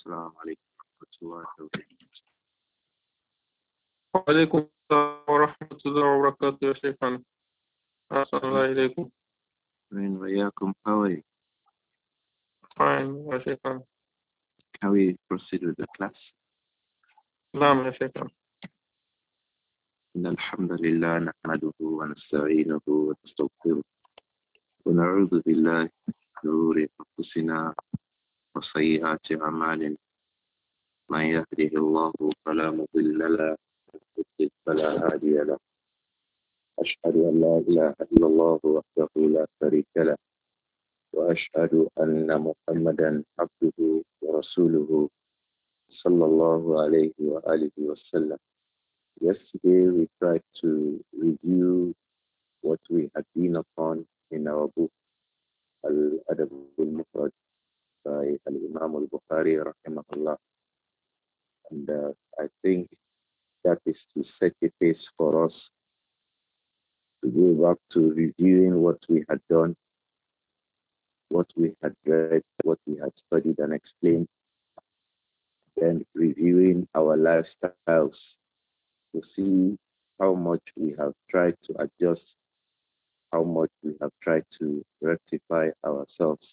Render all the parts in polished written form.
السلام عليكم ورحمة الله وبركاته. وعليكم السلام ورحمة الله وبركاته يا شيخنا. أحسن الله إليكم. من وإياكم. How are you? Fine يا شيخنا. Can we proceed with the class? نعم يا شيخنا. إن الحمد لله نحمده ونستعينه ونستغفره ونعوذ بالله من شرور أنفسنا وسيئات أعمالنا. من يهده الله فلا مضل له ومن يضلل فلا هادي له. أشهد أن لا إله إلا الله وحده لا شريك له وأشهد أن محمدا عبده ورسوله صلى الله عليه وآله وسلم. Yesterday we tried to review what we had been upon in our book Al-Adab al-Mufrad by Al-Imam al-Bukhari rahimahullah. And I think that is to set a pace for us to go back to reviewing what we had done, what we had read, what we had studied and explained, then reviewing our lifestyles to see how much we have tried to adjust, how much we have tried to rectify ourselves.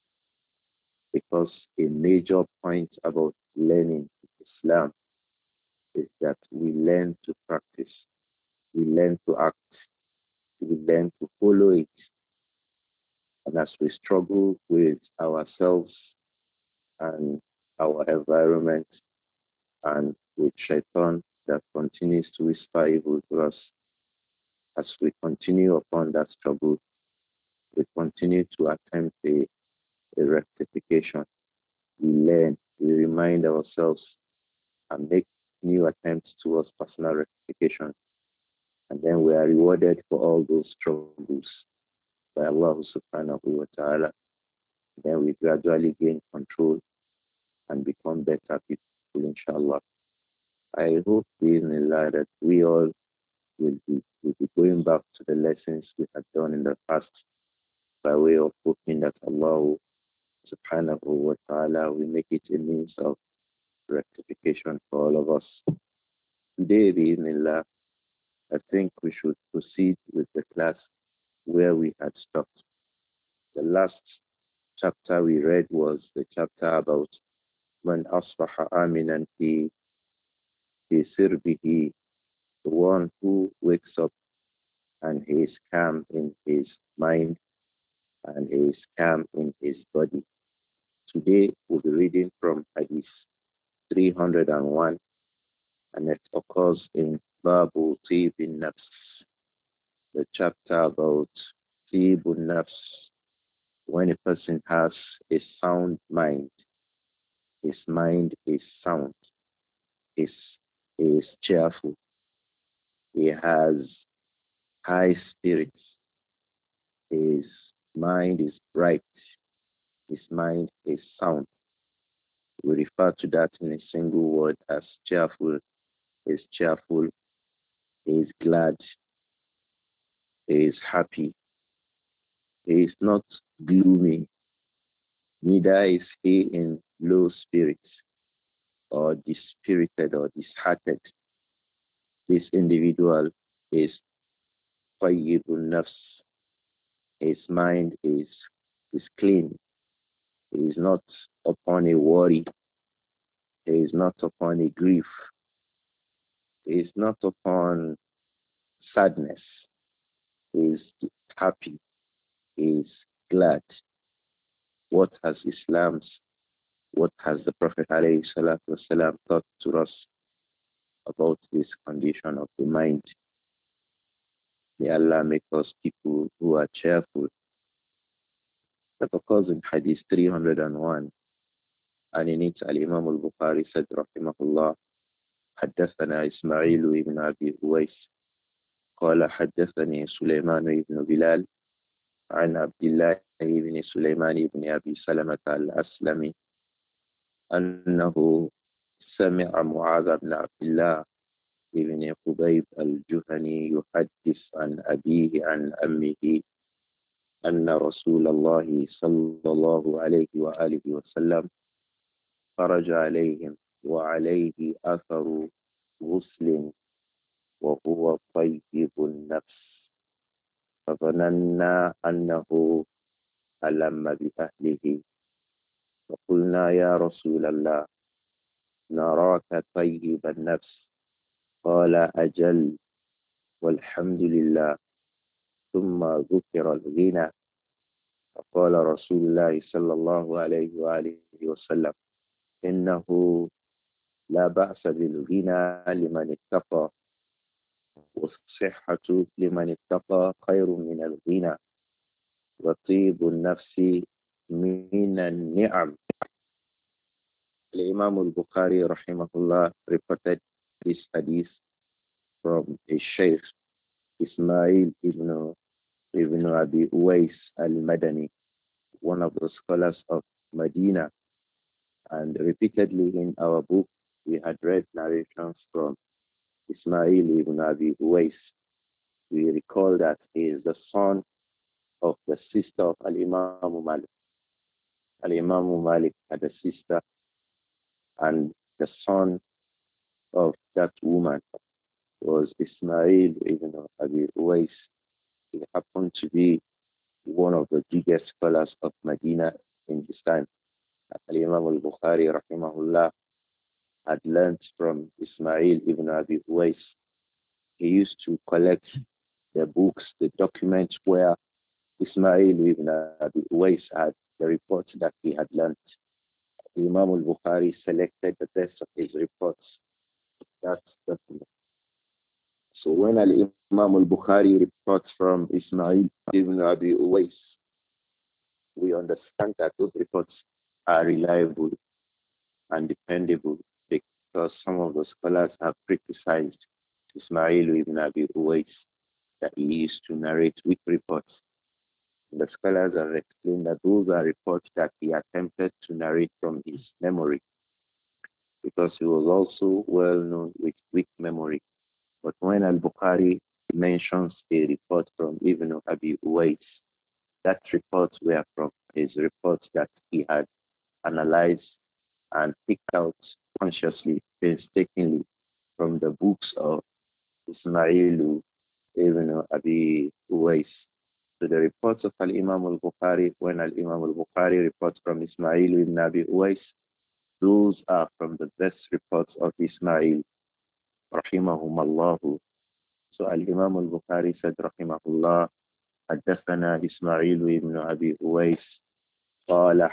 Because a major point about learning Islam is that we learn to practice, we learn to act, we learn to follow it. And as we struggle with ourselves and our environment and with shaitan that continues to whisper evil to us, as we continue upon that struggle, we continue to attempt a rectification. We learn, we remind ourselves and make new attempts towards personal rectification. And then we are rewarded for all those struggles by Allah subhanahu wa ta'ala. Then we gradually gain control and become better people, inshallah. I hope, bismillah, that we all will be going back to the lessons we had done in the past by way of hoping that Allah subhanahu wa ta'ala will make it a means of rectification for all of us. Today, bismillah, I think we should proceed with the class where we had stopped. The last chapter we read was the chapter about Man asbaha aminan fi sirbihi, the one who wakes up and he is calm in his mind and he is calm in his body. Today we'll be reading from Hadith 301, and it occurs in Babu Tibin Nafs, the chapter about Tibun Nafs. When a person has a sound mind, his mind is sound, he is cheerful, he has high spirits, his mind is bright, his mind is sound. We refer to that in a single word as cheerful. He is cheerful, he is glad, he is happy, he is not gloomy, neither is he in low spirits or dispirited or disheartened. This individual is tayyibun nafs. His mind is clean. He is not upon a worry. He is not upon a grief. He is not upon sadness. He is happy. He is glad. What has the Prophet ﷺ taught to us about this condition of the mind? May Allah make us people who are cheerful. That occurs in Hadith 301. And in it, Al-Imam al-Bukhari said, Rahimahullah, حدثنا إسماعيل بن أبي هويس قال حدثني سليمان بن بلال عن عبد الله بن سليمان بن أبي سلمة الأسلمي أنه سمع معاذ بن عبد الله بن خبيب الجهني يحدث عن أبيه عن أمه أن رسول الله صلى الله عليه وآله وسلم خرج عليهم وعليه أثر غسل وهو طيب النفس فظننا أنه ألم بأهله فقلنا يا رسول الله نراك طيب النفس قال أجل والحمد لله ثم ذكر الغنى فقال رسول الله صلى الله عليه وآله وسلم إنه لا بأس بالغنى لمن اتقى والصحة لمن اتقى خير من الغنى وطيب النفس من النعم. Imam al-Bukhari rahimahullah reported this hadith from his Shaykh Ismail ibn Abi Uwais al-Madani, one of the scholars of Medina. And repeatedly in our book, we had read narrations from Ismail ibn Abi Uwais. We recall that he is the son of the sister of Al-Imam Malik. Al-Imam Malik had a sister, and the son of that woman was Ismail ibn Abi Uwais. He happened to be one of the biggest scholars of Medina in his time. Al-Imam al-Bukhari rahimahullah had learned from Ismail ibn Abi Uwais. He used to collect the books, the documents where Ismail ibn Abi Uwais had the reports that he had learned. Imam al-Bukhari selected the best of his reports. That's document. So when Imam al-Bukhari reports from Ismail ibn Abi Uwais, we understand that those reports are reliable and dependable because some of the scholars have criticized Ismail ibn Abi Uwais that he used to narrate weak reports. The scholars have explained that those are reports that he attempted to narrate from his memory because he was also well known with weak memory. But when Al-Bukhari mentions a report from Ibn Abi Uwais, that reports were from his reports that he had analyzed and picked out consciously, painstakingly from the books of Ismail ibn Abi Uwais. So the reports of Al-Imam al-Bukhari, when Al-Imam al-Bukhari reports from Ismail ibn Abi Uwais, those are from the best reports of Ismail, rahimahum Allahu. So Al-Imam al-Bukhari said, rahimahullah, حدثنا إسماعيل بن أبي أويس قال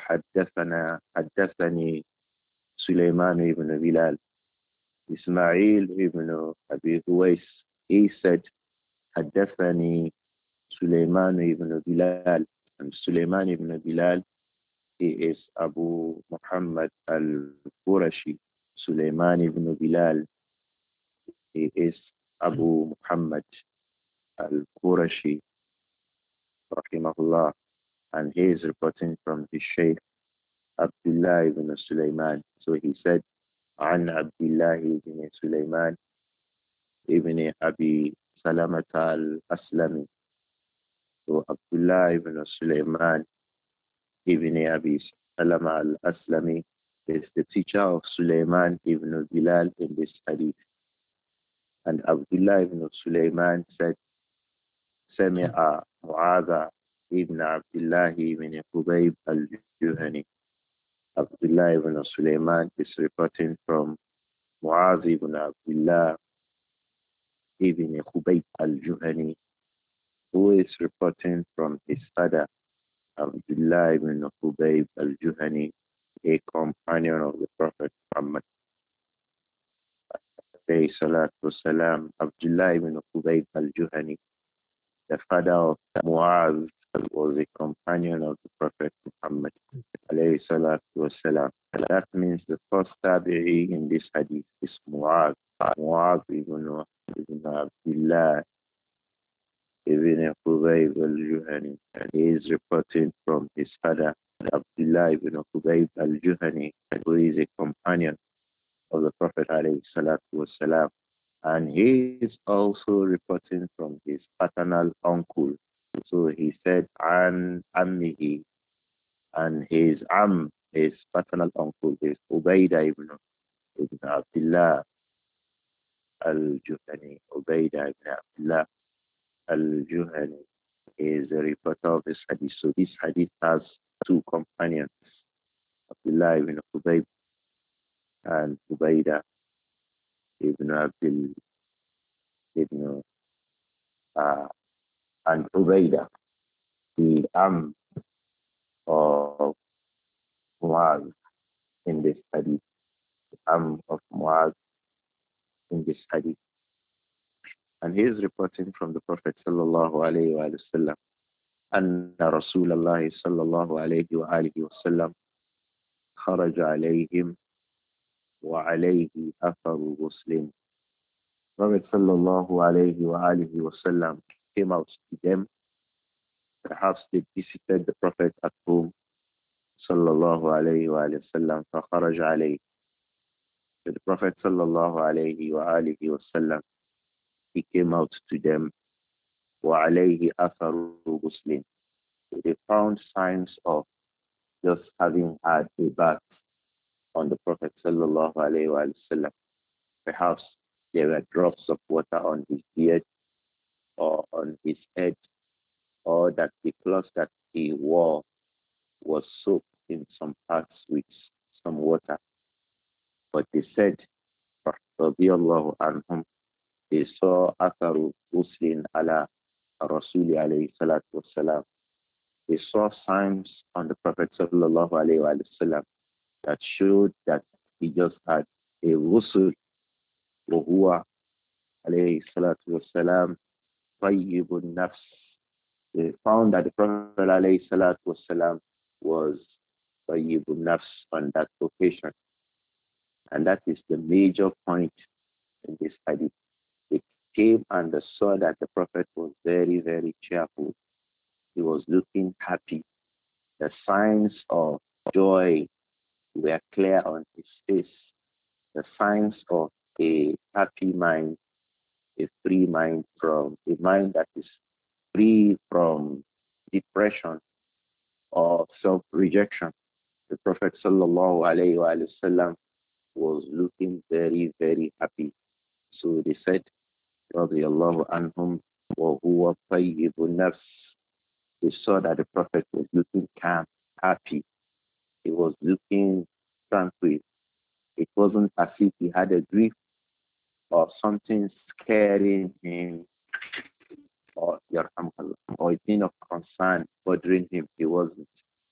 حدثني سليمان بن بلال. Ismail ibn Abi Uwais, he said, حدثني سليمان ibn Bilal. And Sulaiman ibn Bilal, he is Abu Muhammad al-Qurashi. Sulaiman ibn Bilal, he is Abu Muhammad al-Qurashi, rahimahullah. And he is reporting from his Shaykh Abdullah ibn Sulaiman. So he said, عن عبد الله بن سليمان ابن أبي سلمة الأسلمي. So Abdullah ibn Sulaiman ibn Abi Salama al-Aslami is the teacher of Sulaiman ibn Bilal in this hadith. And Abdullah ibn Sulaiman said, سمع معاذ ibn Abdullah ibn Hubayb al-Juhani. Abdullah ibn Sulaiman is reporting from Muaz ibn Abdullah ibn Hubayb al-Juhani, who is reporting from his father, Abdullah ibn Hubayb al-Juhani, a companion of the Prophet Muhammad. Salam. Abdullah ibn Hubayb al-Juhani, the father of Muaz, was a companion of the Prophet Muhammad. That means the first tabi'i in this hadith is Muaz. Muaz ibn Abdullah ibn Hubayb al-Juhani. And he is reporting from his father, Abdullah ibn Hubayb al-Juhani, who is a companion of the Prophet ﷺ. And he is also reporting from his paternal uncle. So he said, An Ammihi, and his Am His paternal uncle is Ubaidah ibn Abdullah al-Juhani. Ubaidah ibn Abdullah al-Juhani is a reporter of this hadith. So this hadith has two companions, Abdullah ibn Ubayb and Ubaidah ibn Abdul ibn uh, and Ubaidah, the of Muaz in this hadith, the of Muaz in this hadith. And he is reporting from the Prophet sallallahu alayhi wa sallam, أن رسول الله صلى الله عليه وآله وسلم خرج عليهم وعليه أثر مسلم. Prophet sallallahu alayhi wa alihi wasallam came out to them. Perhaps they visited the Prophet at home. Sallallahu alayhi wa sallam. فخرج عليه. So the Prophet sallallahu alayhi wa alihi wasallam, he came out to them. وعليه أثر مسلم. They found signs of just having had a bath on the Prophet sallallahu alayhi wa sallam. Perhaps there were drops of water on his beard or on his head, or that the clothes that he wore was soaked in some parts with some water. But they said, radiallahu anhum, they saw atharu uslin ala rasuli alayhi salatu wasalam. They saw signs on the Prophet sallallahu alayhi wa sallam that showed that he just had a ghusl, wa huwa alayhi salatu wasalam tayyibun nafs. They found that the Prophet alayhi salatu wasalam was tayyibun nafs on that occasion. And that is the major point in this hadith. They came and they saw that the Prophet was very, very cheerful. He was looking happy. The signs of joy were clear on his face. The signs of a happy mind, a free mind, from a mind that is free from depression or self-rejection. The Prophet sallallahu alayhi wa sallam was looking very, very happy. So they said, radiyallahu anhum, wa huwa tayyibun nafs. They saw that the Prophet was looking calm, happy. He was looking tranquil. It wasn't as if he had a grief or something scaring him or a thing of concern bothering him. He wasn't.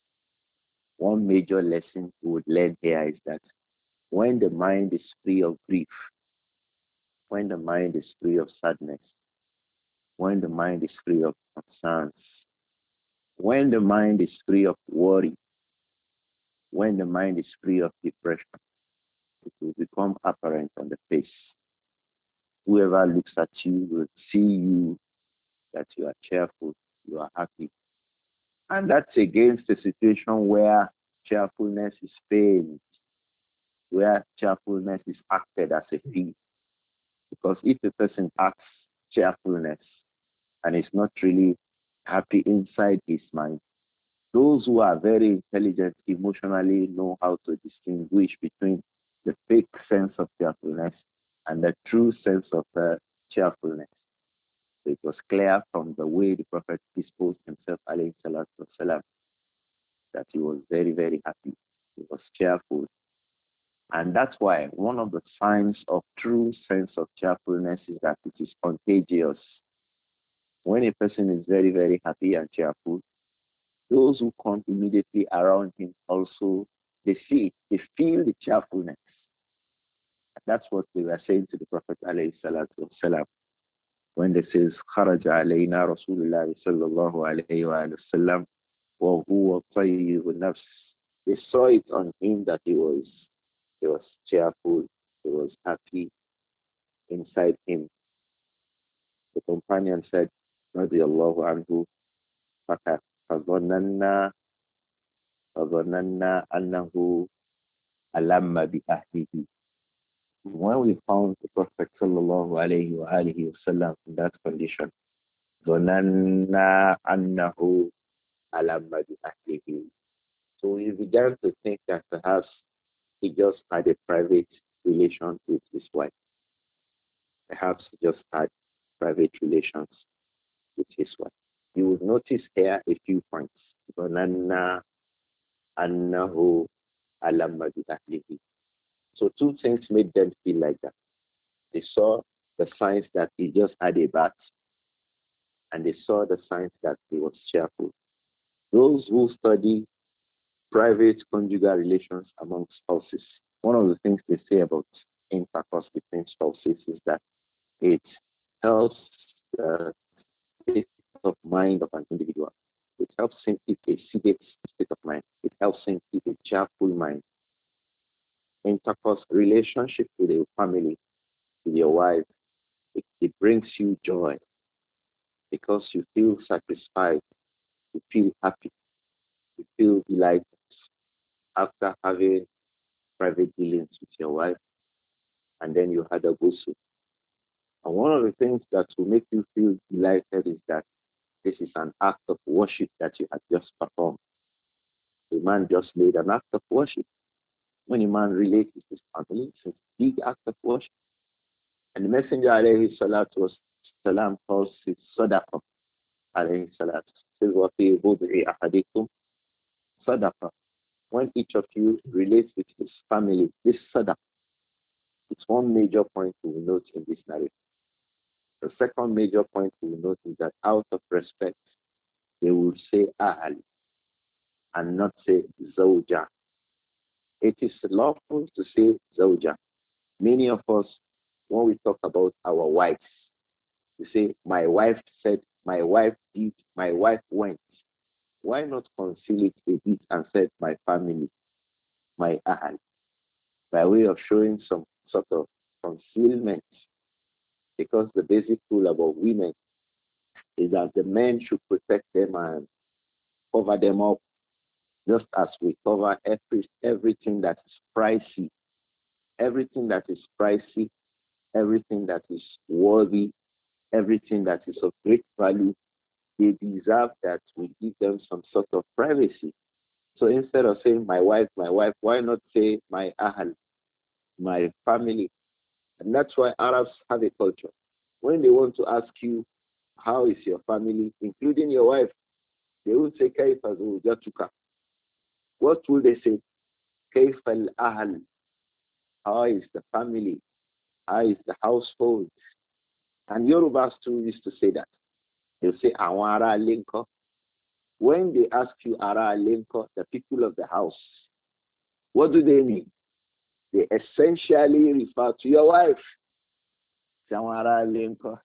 One major lesson we would learn here is that when the mind is free of grief, when the mind is free of sadness, when the mind is free of concerns, when the mind is free of worry, when the mind is free of depression, it will become apparent on the face. Whoever looks at you will see you that you are cheerful, you are happy. And that's against a situation where cheerfulness is feigned, where cheerfulness is acted as a fee. Because if a person acts cheerfulness and is not really happy inside his mind, those who are very intelligent emotionally know how to distinguish between the fake sense of cheerfulness and the true sense of cheerfulness. So it was clear from the way the Prophet disposed himself, alayhi salatu wasalam, that he was very, very happy. He was cheerful. And that's why one of the signs of true sense of cheerfulness is that it is contagious. When a person is very, very happy and cheerful, those who come immediately around him also, they see it, they feel the cheerfulness. That's what they were saying to the Prophet alayhi salatu wasalam when they says, خرج علينا رسول الله صلى الله عليه وآله وسلم وهو طيب النفس. They saw it on him that he was cheerful, he was happy inside him. The companion said, رضي الله عنه, فظننا أنه ألم بأهله. When we found the Prophet sallallahu alayhi wa alihi wasallam in that condition, ظننا أنه ألم بأهله. So he began to think that perhaps he just had a private relation with his wife. Perhaps he just had private relations with his wife. You will notice here a few points. ظننا أنه ألم بأهله. So two things made them feel like that. They saw the signs that he just had a bath, and they saw the signs that he was cheerful. Those who study private conjugal relations among spouses, one of the things they say about intercourse between spouses is that it helps the state of mind of an individual. It helps him keep a sedate state of mind. It helps him keep a cheerful mind. Intercourse relationship with your family, with your wife, it brings you joy because you feel satisfied, you feel happy, you feel delighted after having private dealings with your wife, and then you had a ghusl. And one of the things that will make you feel delighted is that this is an act of worship that you have just performed. The man just made an act of worship. When a man relates with his family, it's a big act of worship. And the Messenger alayhi salatu wasalam calls it sadaqah alayhi salatu. Says, وَفِي بُضْعِ أَحَدِكُمْ sadaqah. When each of you relates with his family, this sadaqah, it's one major point we will note in this narrative. The second major point we will note is that out of respect, they will say ahal and not say zawja. It is lawful to say zawja. Many of us, when we talk about our wives, we say, my wife said, my wife did, my wife went. Why not conceal it a bit and said, my family, my ahal, by way of showing some sort of concealment? Because the basic rule about women is that the men should protect them and cover them up, just as we cover everything that is pricey, everything that is pricey, everything that is worthy, everything that is of great value. They deserve that we give them some sort of privacy. So instead of saying my wife, why not say my ahal, my family? And that's why Arabs have a culture. When they want to ask you, how is your family, including your wife, they will say, كيف زوجتك? What will they say? كيف الأهل? How is the family? How is the household? And Yorubas too used to say that. They'll say, Awara Linko. When they ask you Ara Linko, the people of the house, what do they mean? They essentially refer to your wife. Awara Linko.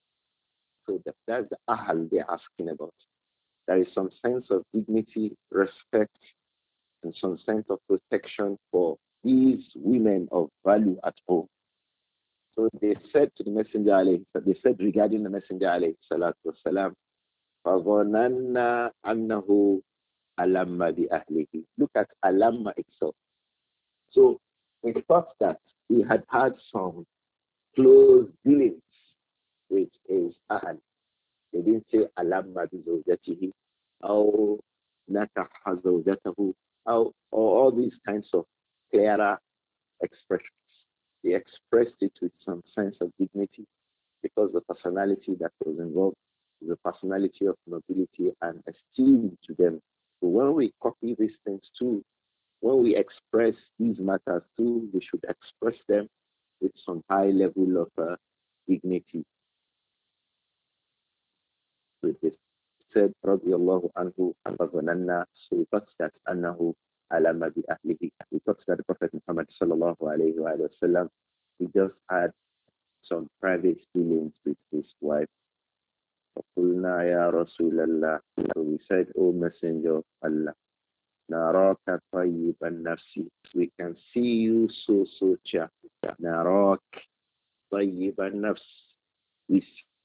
So that's the Ahal they're asking about. There is some sense of dignity, respect, and some sense of protection for these women of value at home. So they said to the Messenger, they said regarding the Messenger, salatu wasalam, فَظَنَنَّا أَنَّهُ أَلَمَّ بِأَهْلِهِ. Look at alamma itself. So we thought that he had had some close dealings with his ahl. They didn't say alamma bi-zawjatihi, or nakaha zawjatahu, or all these kinds of clearer expressions. They expressed it with some sense of dignity because the personality that was involved is a personality of nobility and esteem to them. So when we copy these things too, when we express these matters too, we should express them with some high level of dignity. With this said, رضي الله عنه فظننا, so we thought that أنه علم بأهله. We thought that the Prophet Muhammad sallallahu alayhi wa sallam, he just had some private dealings with his wife. فقلنا يا رسول الله, so we said, O Messenger of Allah, نراك طيب النفس, we can see you so cheerful. نراك طيب النفس, we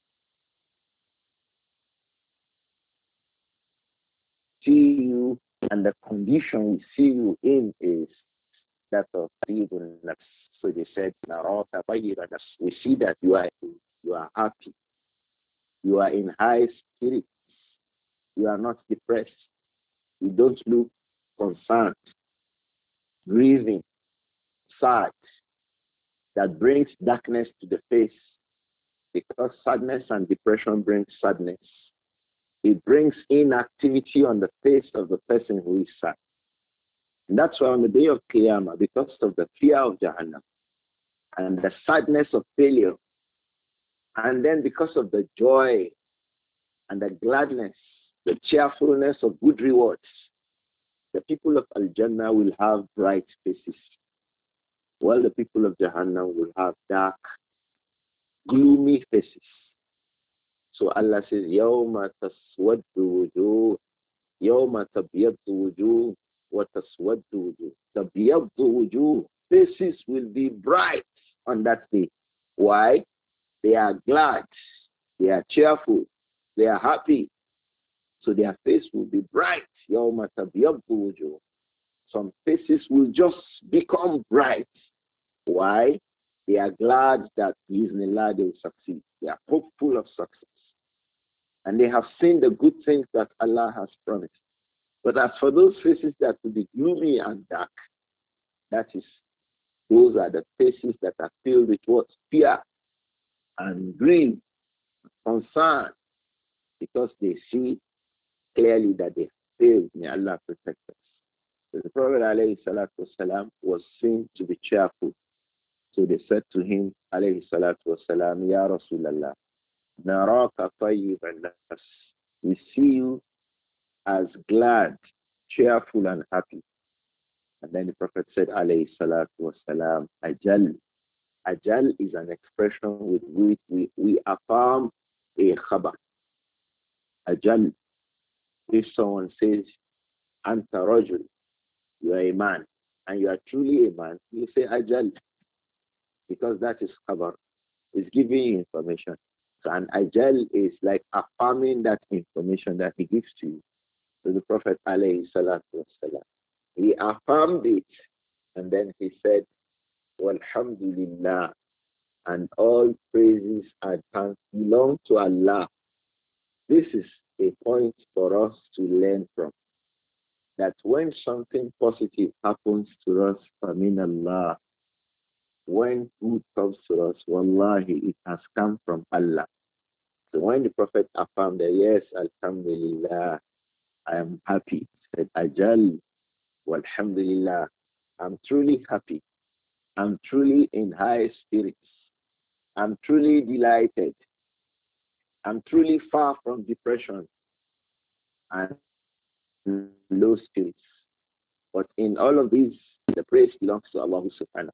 see you, and the condition we see you in is that of طيب النفس. So they said, نراك طيب النفس, we see that you are happy, you are in high spirits, you are not depressed, you don't look concerned, grieving, sad, that brings darkness to the face, because sadness and depression brings sadness. It brings inactivity on the face of the person who is sad. And that's why on the day of Qiyamah, because of the fear of Jahannam and the sadness of failure, and then because of the joy and the gladness, the cheerfulness of good rewards, the people of Al-Jannah will have bright faces, while the people of Jahannam will have dark, gloomy faces. So Allah says, يَوْمَ تَسْوَدُّ وُجُوهٌ يَوْمَ تَبْيَضُّ وُجُوهٌ وَتَسْوَدُّ وُجُوهٌ. تَبْيَضُّ وُجُوهٌ. Faces will be bright on that day. Why? They are glad. They are cheerful. They are happy. So their face will be bright. يَوْمَ تَبْيَضُّ وُجُوهٌ. Some faces will just become bright. Why? They are glad that Bismillah they will succeed. They are hopeful of success. And they have seen the good things that Allah has promised. But as for those faces that will be gloomy and dark, those are the faces that are filled with what? Fear and grief, concern, because they see clearly that they failed. May Allah protect us. So the Prophet ﷺ was seen to be cheerful. So they said to him, alayhi salatu wasalam, Ya Rasulallah, naraka tayyiban nafs. We see you as glad, cheerful and happy. And then the Prophet said, alayhi salatu wasalam, ajal. Ajal is an expression with which we affirm a khabar. Ajal. If someone says, anta rajul, you are a man, and you are truly a man, you say ajal, because that is khabar. It's giving you information. So an ajal is like affirming that information that he gives to you. So the Prophet alayhi salatu wasalam, he affirmed it, and then he said, walhamdulillah, and all praises and thanks belong to Allah. This is a point for us to learn from. That when something positive happens to us, famin Allah, when good comes to us, wallahi, it has come from Allah. So when the Prophet affirmed that, yes, alhamdulillah, I am happy, said, ajal, walhamdulillah, I'm truly happy. I'm truly in high spirits. I'm truly delighted. I'm truly far from depression and low spirits. But in all of these, the praise belongs to Allah subhanahu.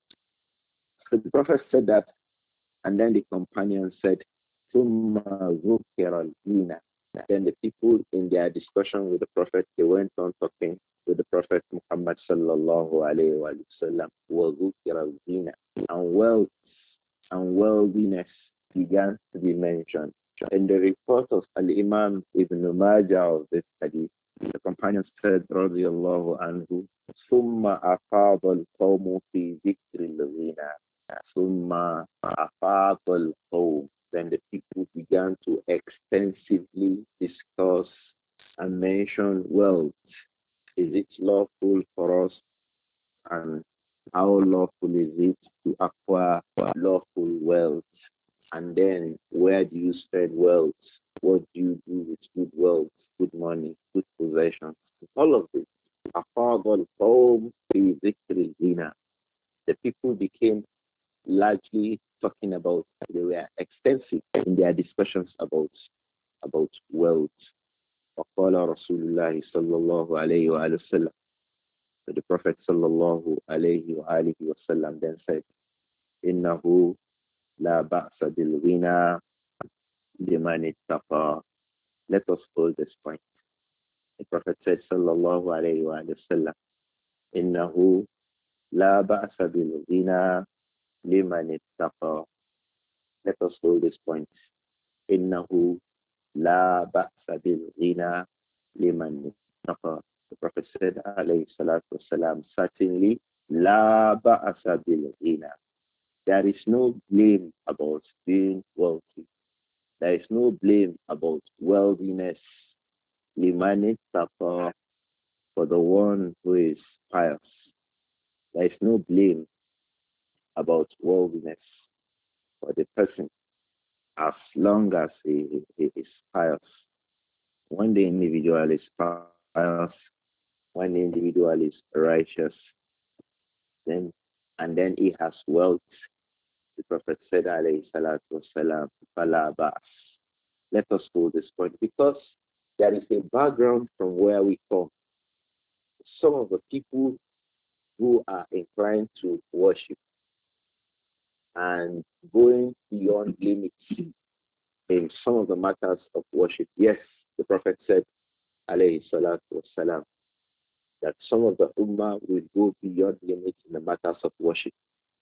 So the Prophet said that, and then the companion said, ثُمَّ ذُكِّرَ الْإِينَ. Then the people in their discussion with the Prophet, they went on talking with the Prophet Muhammad sallallahu alayhi wa sallam, وَذُكِّرَ الْإِينَ. And wealth and worldliness began to be mentioned. In the report of Al-Imam Ibn Majah of this hadith, the companion said, radiyallahu anhu, ثُمَّ أَفَاضَ الْقَوْمُ فِي ذِكْرِ الْغِنَى ثُمَّ أَفَاضَ الْقَوْمُ. Then the people began to extensively discuss and mention wealth. Is it lawful for us? And how lawful is it to acquire lawful wealth? And then where do you spend wealth? What do you do with good wealth, good money, good possessions? All of this. أَفَاضَ الْقَوْمُ فِي ذِكْرِ الْغِنَى. The people became largely talking about, they were extensive in their discussions about wealth. وقال رسول الله صلى الله عليه وآله وسلم. So the Prophet sallallahu alayhi wa alihi wa sallam then said, إِنَّهُ لَا بَأْسَ بِالْغِنَى لِمَنِ اتَّقَى. Let us hold this point. The Prophet said, sallallahu alayhi wa sallam, إِنَّهُ لَا بَأْسَ بِالْغِنَى لِمَنِ اتَّقَى. Let us hold this point. إِنَّهُ لَا بَأْسَ بِالْغِنَى لِمَنِ اتَّقَى. The Prophet said, alayhi salatu wasalam, certainly, لَا بَأْسَ بِالْغِنَى. There is no blame about being wealthy. There is no blame about worldliness. لِمَنِ اتَّقَى. for the one who is pious. There is no blame about worldliness for the person as long as he is pious. When the individual is pious, when the individual is righteous, then and then he has wealth, the Prophet said, alayhi salatu wasalam, fala ba'as. Let us hold this point because there is a background from where we come. Some of the people who are inclined to worship and going beyond limits in some of the matters of worship. Yes, the Prophet said, alayhi salatu wasalam, that some of the ummah will go beyond limits in the matters of worship,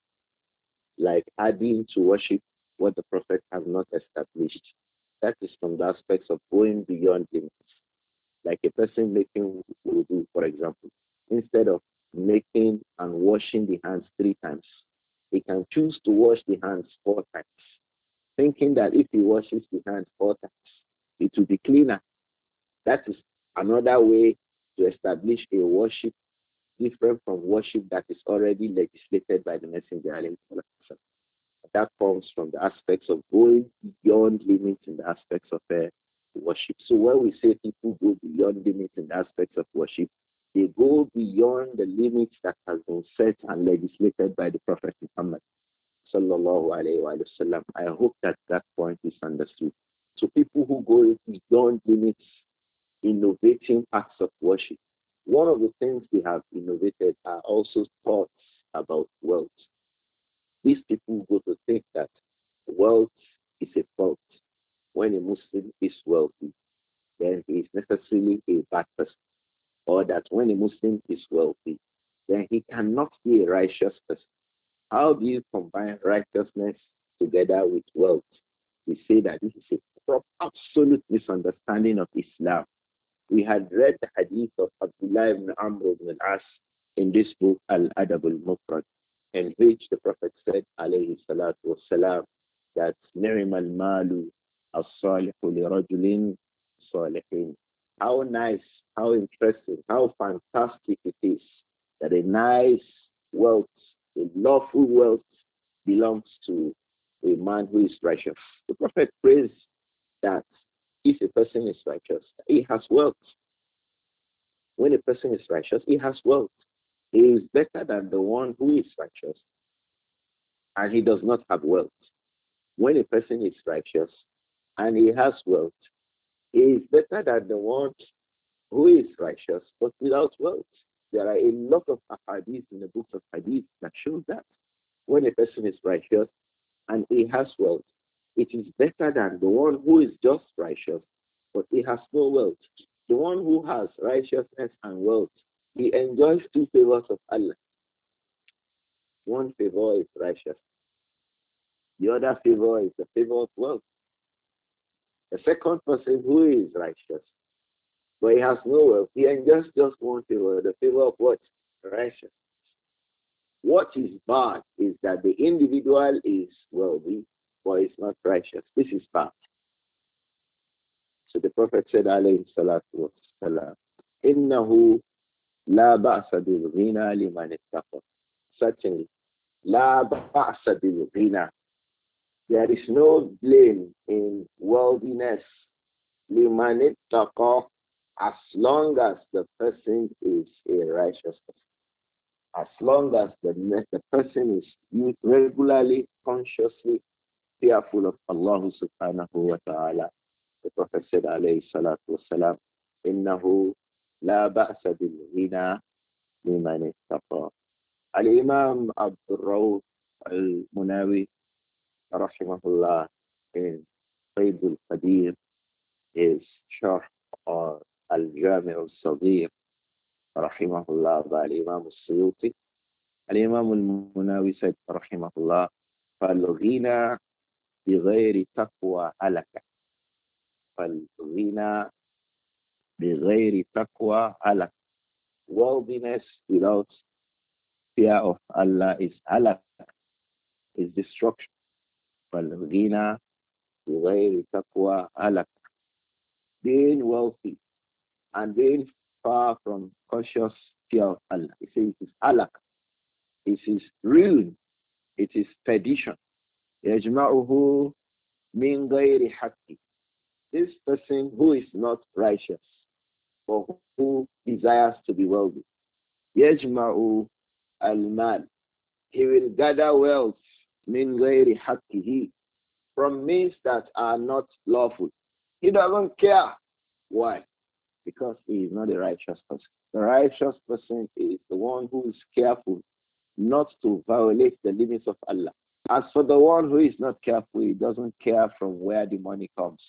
like adding to worship what the Prophet has not established. That is from the aspects of going beyond limits. Like a person making wudu, for example, instead of making and washing the hands 3 times, he can choose to wash the hands 4 times, thinking that if he washes the hands 4 times, it will be cleaner. That is another way to establish a worship different from worship that is already legislated by the Messenger. That comes from the aspects of going beyond limits in the aspects of worship. So when we say people go beyond limits in the aspects of worship, they go beyond the limits that has been set and legislated by the Prophet Muhammad sallallahu alayhi wa sallam. I hope that that point is understood. So people who go beyond limits, innovating acts of worship. One of the things we have innovated are also thoughts about wealth. These people go to think that wealth is a fault. When a Muslim is wealthy, then he is necessarily a bad person. Or that when a Muslim is wealthy, then he cannot be a righteous person. How do you combine righteousness together with wealth? We say that this is a absolute misunderstanding of Islam. We had read the hadith of Abdullah ibn Amr ibn al-As in this book, Al-Adab al-Mufrad, in which the Prophet said, alayhi salatu wassalam, that ni'ma al-malu as-salihu li rajulin salihin. How nice, how interesting, how fantastic it is that a nice wealth, a lawful wealth belongs to a man who is righteous. The Prophet prays that if a person is righteous, he has wealth. When a person is righteous, he has wealth. He is better than the one who is righteous and he does not have wealth. When a person is righteous and he has wealth, he is better than the one who is righteous but without wealth. There are a lot of hadiths in the books of hadith that show that when a person is righteous and he has wealth, it is better than the one who is just righteous but he has no wealth. The one who has righteousness and wealth, he enjoys 2 favors of Allah. One favor is righteousness. The other favor is the favor of wealth. The second person who is righteous, but he has no wealth, he enjoys just one favor, the favor of what? Righteousness. What is bad is that the individual is wealthy, but is not righteous. This is bad. So the Prophet said, alayhi salatu wasalam, innahu la ba'sa bil ghina liman ittaqa. Certainly, la ba'sa bil ghina. There is no blame in worldliness liman ittaqa, as long as the person is a righteous person. As long as the person is regularly, consciously fearful of Allah subhanahu wa ta'ala. The Prophet said, alayhi salatu wasalam, innahu la ba'sa bil ghina liman ittaqa. Al-Imam Abdul Rauf al-Munawi, rahimahullah, in Sayyid al-Qadir, is sharh or al-Jami' al-Sadir, rahimahullah, by Imam al-Suyuti. Al-Imam al-Munawi said, rahimahullah, فَالْغِنَى بِغَيْرِ تَقْوَى هَلَكَ. فَالْغِنَى بِغَيْرِ تَقْوَى هَلَكَ. Worldliness without fear of Allah is halak, is destruction. فَالْغِنَى بِغَيْرِ تَقْوَى هَلَكَ. Being wealthy and being far from conscious fear of Allah. He says it is halak, it is ruin, it is perdition. يَجْمَعُهُ مِنْ غَيْرِ حَقِّ. This person who is not righteous or who desires to be wealthy, يَجْمَعُ الْمَالِ. He will gather wealth مِنْ غَيْرِ حَقِّهِ, from means that are not lawful. He doesn't care. Why? Because he is not a righteous person. The righteous person is the one who is careful not to violate the limits of Allah. As for the one who is not careful, he doesn't care from where the money comes.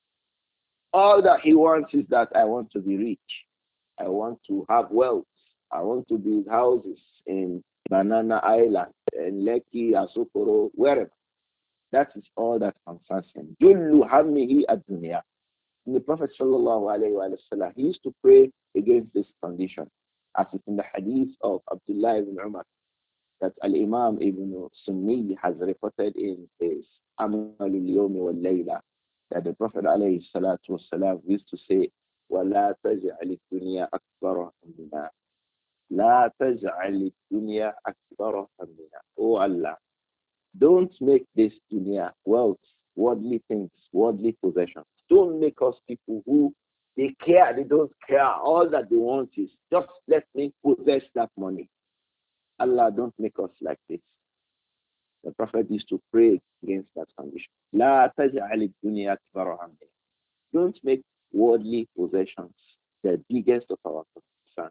All that he wants is that I want to be rich. I want to have wealth. I want to build houses in Banana Island, in Lekki, Asokoro, wherever. That is all that concerns him. Jullu hammihi ad-dunya. The Prophet ﷺ, he used to pray against this condition, as it's in the hadith of Abdullah ibn Umar, that Al-Imam ibn Sunni has reported in his Amal al-Yawmi wal-Layla, that the Prophet ﷺ used to say, وَلَا تَجْعَلِ الدُّنْيَا أَكْبَرَ هَمِّنَا. لَا تَجْعَلِ الدُّنْيَا أَكْبَرَ هَمِّنَا. Oh Allah, don't make this dunya, wealth, worldly things, worldly possessions. Don't make us people who they care, they don't care. All that they want is just let me possess that money. Allah, don't make us like this. The Prophet used to pray against that condition. La taj'al ad-dunya akbara hammina. Don't make worldly possessions the biggest of our concerns.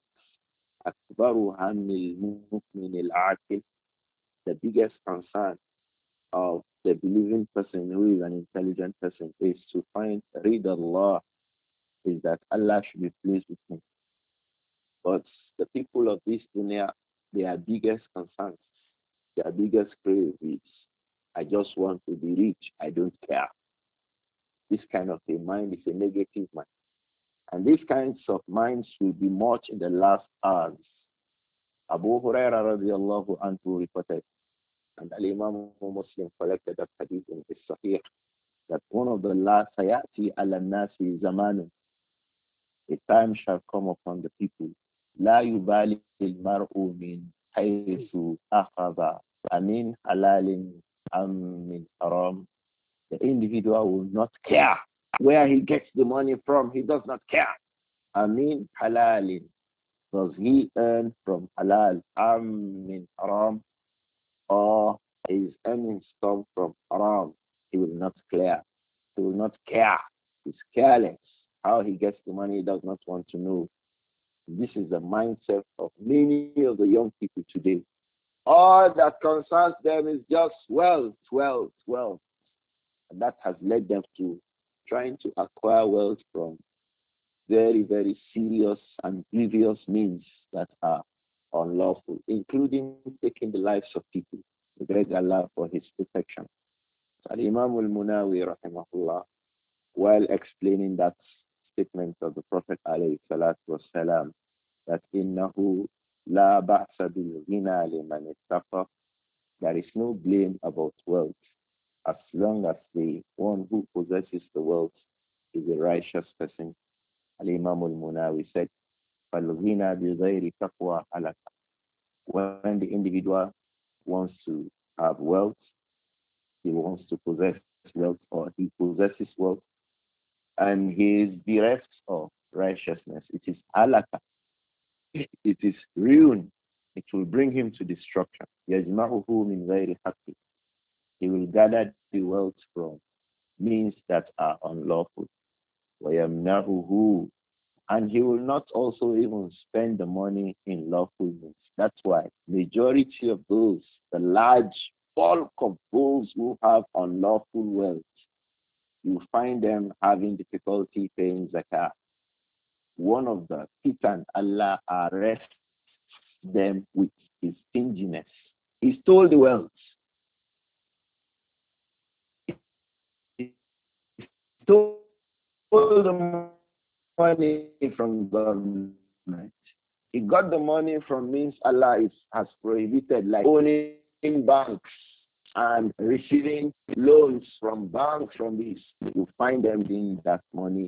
Akbaru hammil mu'min al-aqil. The biggest concern of the believing person who is an intelligent person is to find read Allah, is that Allah should be pleased with him. But the people of this dunya, their biggest concerns, their biggest crave is, I just want to be rich, I don't care. This kind of a mind is a negative mind. And these kinds of minds will be much in the last hours. Abu Hurairah radiallahu anhu reported, and Al-Imam Muslim collected that hadith in his Sahih, that one of the last sayati ala-nasi zamanu, a time shall come upon the people, la yubali al-mar'u min haythu akhadha amin halalin am min haram. The individual will not care where he gets the money from. He does not care. Amin halalin, does he earn from halal, am min haram, or his earnings come from haram? He will not care. He will not care. He's careless. How he gets the money, he does not want to know. This is the mindset of many of the young people today. All that concerns them is just wealth, wealth, wealth. And that has led them to trying to acquire wealth from very, very serious and grievous means that are unlawful, including taking the lives of people. We beg Allah for his protection. So Imam al-Munawi, rahimahullah, while explaining that statement of the Prophet alayhi salatu wasalam, that innahu la ba'sa bil ghina liman ittaqa, there is no blame about wealth as long as the one who possesses the wealth is a righteous person. Al-Imam al-Munawi said, فَالْغِنَى بِغَيْرِ تَقْوَى عَلَكَ. When the individual wants to have wealth, he wants to possess wealth, or he possesses wealth, and he is bereft of righteousness, it is halaka. It is ruin. It will bring him to destruction. يَجْمَعُهُ مِنْ غَيْرِ حَقِّ. He will gather the wealth from means that are unlawful. وَيَمْنَعُهُ. And he will not also even spend the money in lawful means. That's why majority of those, the large bulk of those who have unlawful wealth, you find them having difficulty paying zakah. One of the fitan Allah arrests them with his stinginess. He stole the wealth. He stole the money from government. He got the money from means Allah has prohibited, like owning banks and receiving loans from banks from this. You find them in that money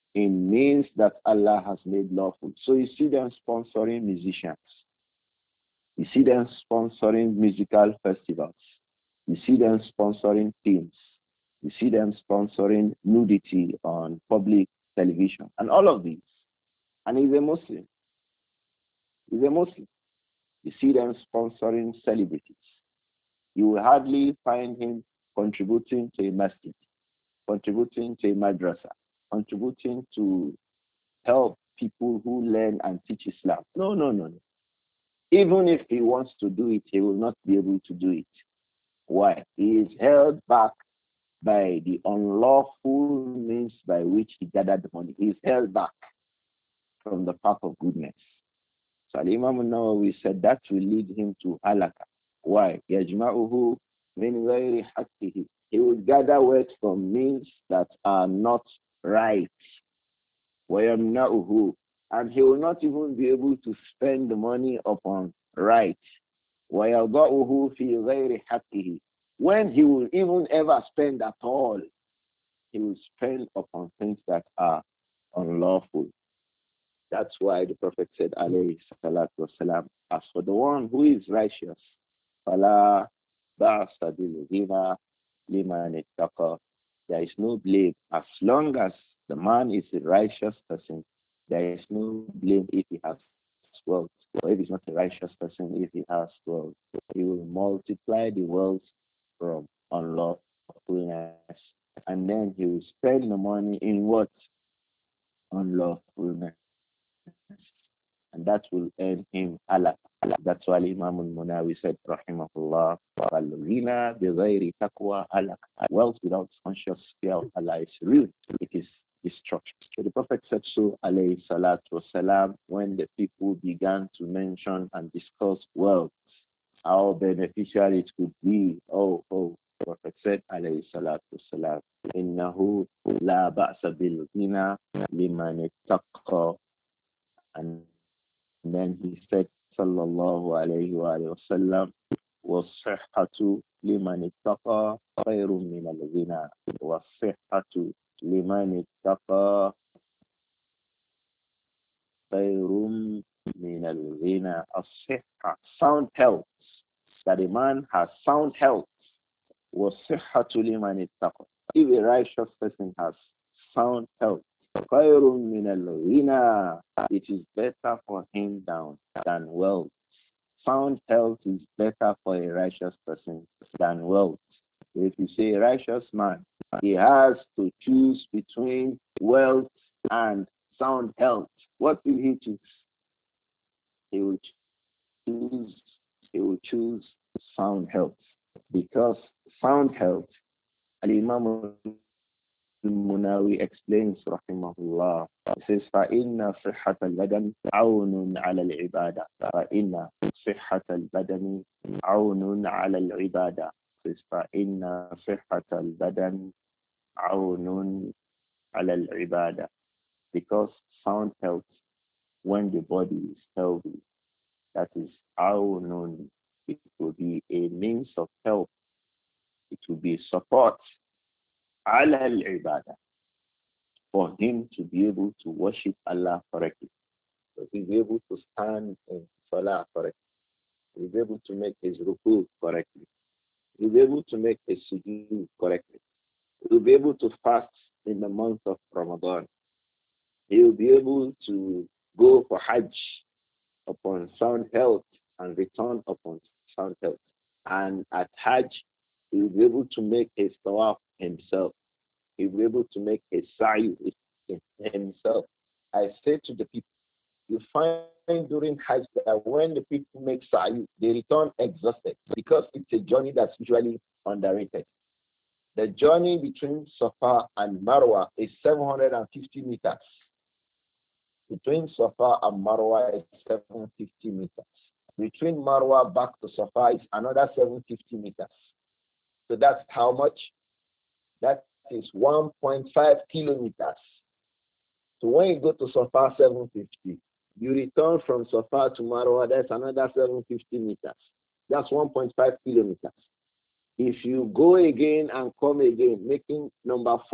in means that Allah has made lawful. So you see them sponsoring musicians. You see them sponsoring musical festivals. You see them sponsoring teams. You see them sponsoring nudity on public television and all of these. And he's a Muslim. He's a Muslim. You see them sponsoring celebrities. You will hardly find him contributing to a masjid, contributing to a madrasa, contributing to help people who learn and teach Islam. No, no, no, no. Even if he wants to do it, he will not be able to do it. Why? He is held back by the unlawful means by which he gathered the money. He is held back from the path of goodness. So Imam Nawawi said that will lead him to halaka. Why? يَجْمَعُهُ مِنْ غَيْرِ حَقِّهِ. He will gather wealth from means that are not right. وَيَمْنَعُهُ. And he will not even be able to spend the money upon right. وَيَضَعُهُ فِي غَيْرِ حَقِّهِ. When he will even ever spend at all, he will spend upon things that are unlawful. That's why the Prophet said, alayhi salatu wasalam, as for the one who is righteous, فَلَا بَعْسَ بِالْغِنَى لِمَنِ اتَّقَى. There is no blame. As long as the man is a righteous person, there is no blame if he has wealth. Or if he's not a righteous person, if he has wealth, he will multiply the wealth from unlawfulness. And then he will spend the money in what? Unlawfulness. And that will earn him Allah. That's why Imam al-Munawi said, rahimahullah, وَالْغِنَى بِغَيْرِ تَقْوَى Allah. Wealth without conscious fear of Allah is ruin. It is destruction. So the Prophet said so, alayhi salatu wasalam, when the people began to mention and discuss wealth, how beneficial it could be. The Prophet said, alayhi salatu wasalam, إِنَّهُ لَا بَأْسَ بِالْغِنَى لِمَنِ اتَّقَى. And then he said, sallallahu alayhi wa sallam, وَالصِّحَّةُ لِمَنِ اتَّقَى خَيْرٌ مِنَ الْغِنَى. وَالصِّحَّةُ لِمَنِ اتَّقَى خَيْرٌ مِنَ الْغِنَى. الصِّحَّة, sound health. That a man has sound health. وَالصِّحَّةُ لِمَنِ اتَّقَى. If a righteous person has sound health, خَيْرٌ مِنَ الْغِنَى. It is better for him than wealth. Sound health is better for a righteous person than wealth. If you say a righteous man, he has to choose between wealth and sound health. What will he choose? He will choose sound health. Because sound health, Al-Imam al-Munawi explains, rahimahullah, he says, فَإِنَّ صِحَّةَ الْبَدَنِ عَوْنٌ عَلَى الْعِبَادَةِ. فَإِنَّ صِحَّةَ الْبَدَنِ عَوْنٌ عَلَى الْعِبَادَةِ. فَإِنَّ صِحَّةَ الْبَدَنِ عَوْنٌ عَلَى الْعِبَادَةِ. Because sound health, when the body is healthy, that is عَوْنٌ. It will be a means of help. It will be support عَلَى الْعِبَادَةِ, for him to be able to worship Allah correctly. So he's able to stand in salah correctly. He's able to make his ruku correctly. He's able to make his sujood correctly. He'll be able to fast in the month of Ramadan. He will be able to go for Hajj upon sound health and return upon sound health. And at Hajj, he will be able to make his tawaf himself. He will be able to make his sa'i himself. I say to the people, you find during Hajj that when the people make sa'i, they return exhausted because it's a journey that's usually underrated. The journey between Safa and Marwa is 750 meters. Between Safa and Marwa is 750 meters. Between Marwa back to Safa is another 750 meters. So that's how much? That is 1.5 kilometers. So when you go to Safa 750, you return from Safa to Marwa, that's another 750 meters. That's 1.5 kilometers. If you go again and come again, making number 4,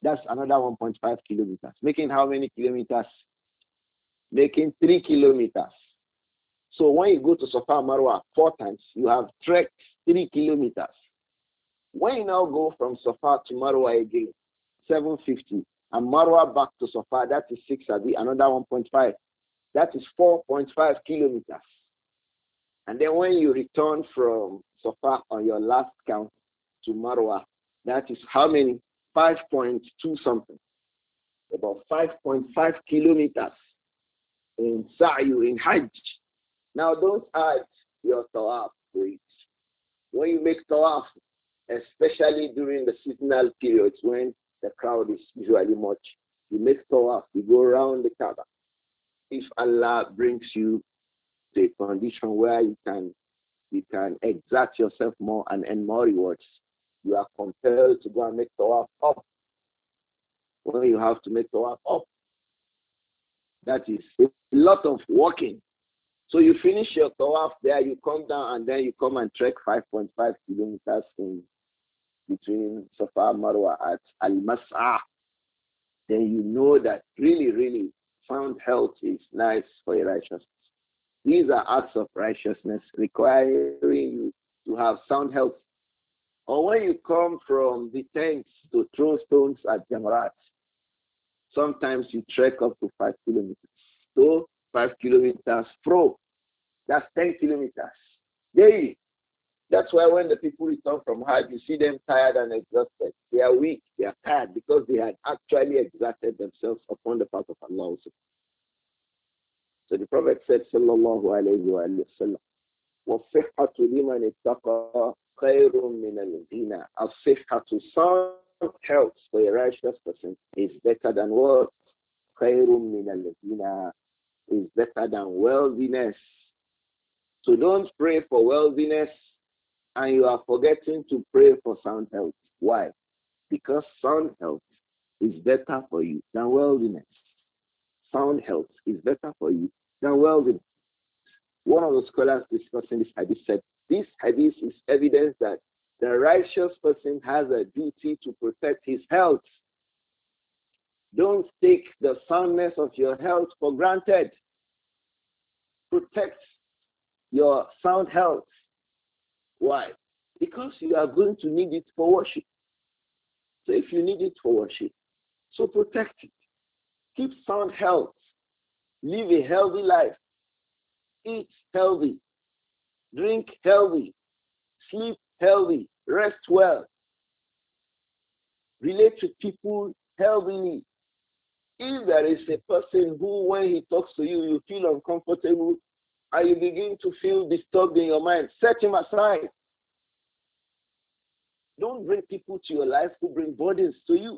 That's another 1.5 kilometers. Making how many kilometers? Making 3 kilometers. So when you go to Safa Marwa 4 times, you have trekked 3 kilometers. When you now go from Safa to Marwa again, 750, and Marwa back to Safa, that is 6, another 1.5. That is 4.5 kilometers. And then when you return from Safa on your last count to Marwa, that is how many? 5.2 something. About 5.5 kilometers in Sa'yu, in Hajj. Now don't add your tawaf to it. When you make tawaf, especially during the seasonal periods when the crowd is usually much, you make tawaf, you go around the Kaaba. If Allah brings you to a condition where you can exert yourself more and earn more rewards, you are compelled to go and make tawaf up. When you have to make tawaf up, that is a lot of walking. So you finish your tawaf there, you come down, and then you come and trek 5.5 kilometers in between Safa and Marwa at Al-Mas'ah. Then you know that really, really sound health is nice for your righteousness. These are acts of righteousness requiring you to have sound health. Or when you come from the tents to throw stones at Jamarat, sometimes you trek up to 5 kilometers. So 5 kilometers pro, that's 10 kilometers daily. That's why when the people return from Hajj, you see them tired and exhausted. They are weak, they are tired because they had actually exerted themselves upon the path of Allah. So the Prophet said, sallallahu alayhi wa sallam, وَالصِّحَّةُ لِمَنِ اتَّقَى خَيْرٌ مِنَ الْغِنَى. الصِّحَّةُ, sound health for a righteous person is better than what? خَيْرٌ مِنَ الْغِنَى, is better than worldliness. So don't pray for worldliness and you are forgetting to pray for sound health. Why? Because sound health is better for you than worldliness. Sound health is better for you than worldliness. One of the scholars discussing this hadith said, this hadith is evidence that the righteous person has a duty to protect his health. Don't take the soundness of your health for granted. Protect your sound health. Why? Because you are going to need it for worship. So if you need it for worship, so protect it. Keep sound health. Live a healthy life. Eat healthy. Drink healthy. Sleep healthy. Rest well. Relate to people healthily. If there is a person who, when he talks to you, you feel uncomfortable and you begin to feel disturbed in your mind, set him aside. Don't bring people to your life who bring burdens to you.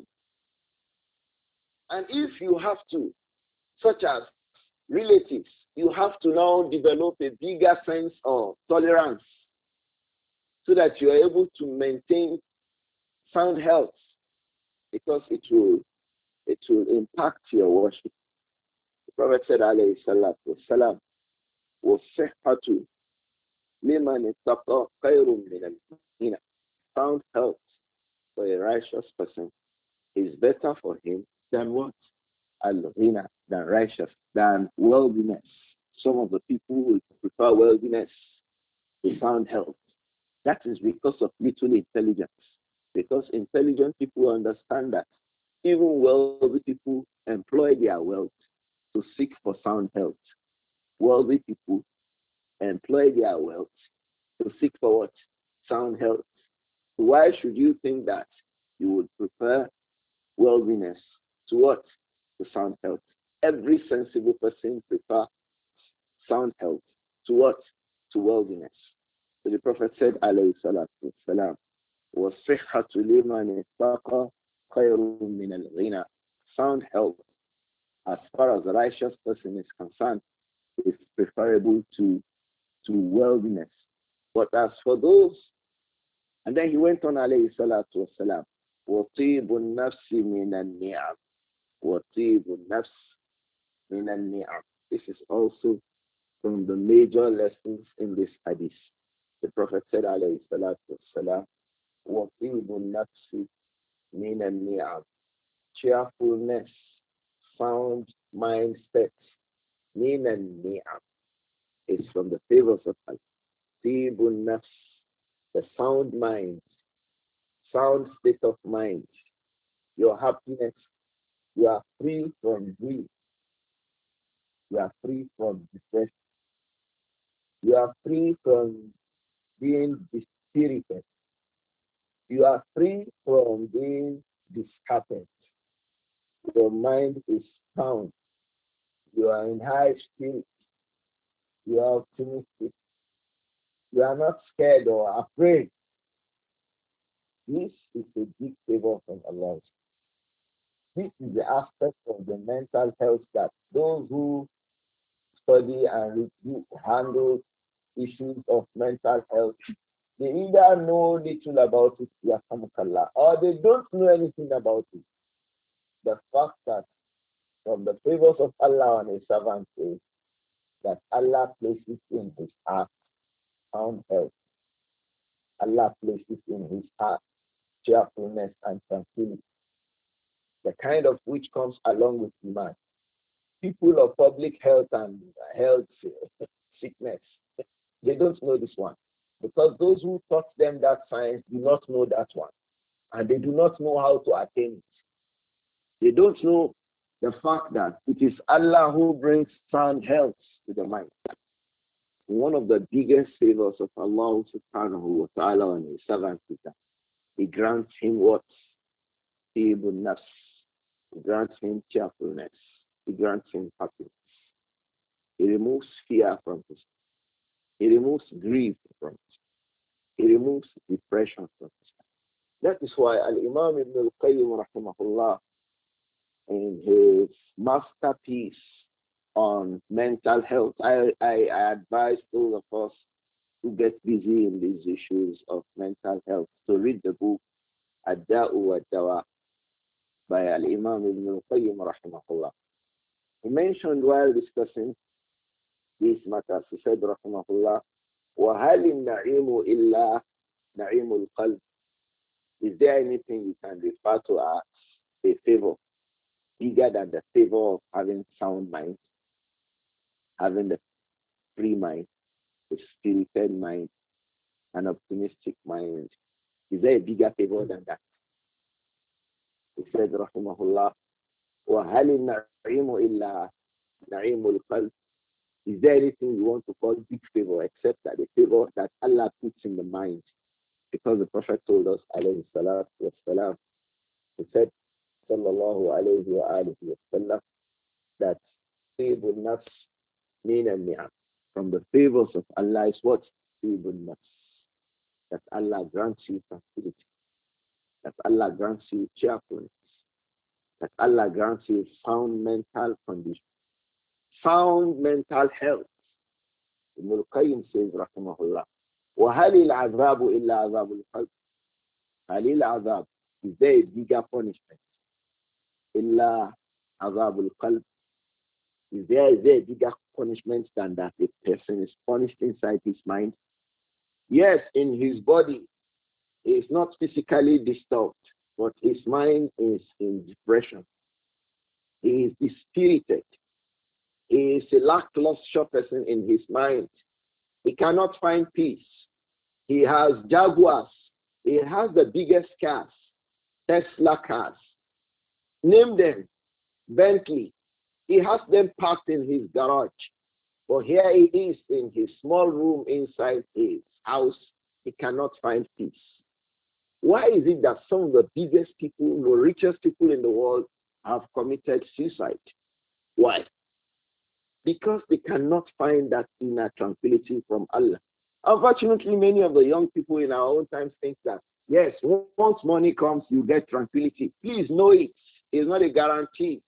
And if you have to, such as relatives, you have to now develop a bigger sense of tolerance so that you are able to maintain sound health, because it will impact your worship. The Prophet said, alayhi salatu wasalam, وَالصِّحَّةُ لِمَنِ اتَّقَى خَيْرٌ مِنَ الْغِنَى. Sound health for a righteous person is better for him than what? Al-ghina, than righteous, than worldliness. Some of the people will prefer worldliness to sound health. That is because of little intelligence. Because intelligent people understand that even wealthy people employ their wealth to seek for sound health. Wealthy people employ their wealth to seek for what? Sound health. Why should you think that you would prefer worldliness to what? To sound health. Every sensible person prefers sound health to what? To worldliness. So the Prophet said, alayhi salatu wasalam, وَالصِّحَّةُ لِمَنِ اتَّقَى خَيْرٌ مِنَ الْغِنَى. Sound health, as far as the righteous person is concerned, is preferable to worldliness. But as for those, and then he went on, alayhi salatu wasalam, وَطِيبُ النَّفْسِ مِنَ النِّعَمِ. وَطِيبُ النَّفْسِ مِنَ النِّعَمِ. This is also from the major lessons in this hadith. The Prophet said, alayhi salatu wasalam, وَطِيبُ النَّفْسِ مِنَ النِّعَمِ. cheerfulness, sound mindset, Min and Ni'am is from the favors of Allah. Tibun nafs, the sound mind, sound state of mind, your happiness. You are free from grief. You are free from depression. You are free from being dispirited. You are free from being disheartened. Your mind is sound. You are in high spirits. You are optimistic. You are not scared or afraid. This is a big favor from Allah. This is the aspect of the mental health that those who study and handle issues of mental health, they either know little about it, or they don't know anything about it. The fact that from the favors of Allah on His servant is that Allah places in his heart sound health. Allah places in his heart cheerfulness and tranquility, the kind of which comes along with demand. People of public health and health sickness, they don't know this one. Because those who taught them that science do not know that one. And they do not know how to attain it. They don't know the fact that it is Allah who brings sound health to the mind. One of the biggest favors of Allah subhanahu wa ta'ala on his servant is that He grants him what? Ibn nafs. He grants him cheerfulness. He grants him happiness. He removes fear from his. He removes grief from his. He removes depression from his. That is why Al-Imam Ibn Al-Qayyim rahimahullah, in his masterpiece on mental health, I advise those of us who get busy in these issues of mental health to read the book Ad-Da'u wa Dawa by Al-Imam Ibn Al-Qayyim rahimahullah. He mentioned while discussing these matters, he said rahimahullah, وَهَلِ النَّعِيمُ إِلَّا نَعِيمُ الْقَلْبِ. Is there anything you can refer to as a favor bigger than the favor of having sound mind, having the free mind, a spirited mind, an optimistic mind? Is there a bigger favor than that? He said, rahimahullah, وَهَلِ النَّعِيمُ إِلَّا نَعِيمُ الْقَلْبِ. Is there anything you want to call big favor except that the favor that Allah puts in the mind? Because the Prophet told us, alayhi salatu wasalam, he said, sallallahu alayhi wa alihi wa sallam, that favor nafs min al-ni'am. From the favors of Allah is what? Favor nafs. That Allah grants you tranquility. That Allah grants you cheerfulness. That Allah grants you sound mental condition. Sound mental health. Ibn al-Qayyim says, rahimahullah, وَهَلِ الْعَذَابُ إِلَّا عَذَابُ الْقَلْبِ. هَلِ الْعَذَابُ. Is there a bigger punishment? إِلَّا عَذَابُ الْقَلْبِ. Is there a bigger punishment than that a person is punished inside his mind? Yes, in his body, he is not physically disturbed, but his mind is in depression. He is dispirited. He is a lackluster person in his mind. He cannot find peace. He has Jaguars. He has the biggest cars, Tesla cars. Name them. Bentley. He has them parked in his garage. But here he is in his small room inside his house. He cannot find peace. Why is it that some of the biggest people, the richest people in the world have committed suicide? Why? Because they cannot find that inner tranquility from Allah. Unfortunately, many of the young people in our own times think that, yes, once money comes, you get tranquility. Please know it. It's not a guarantee.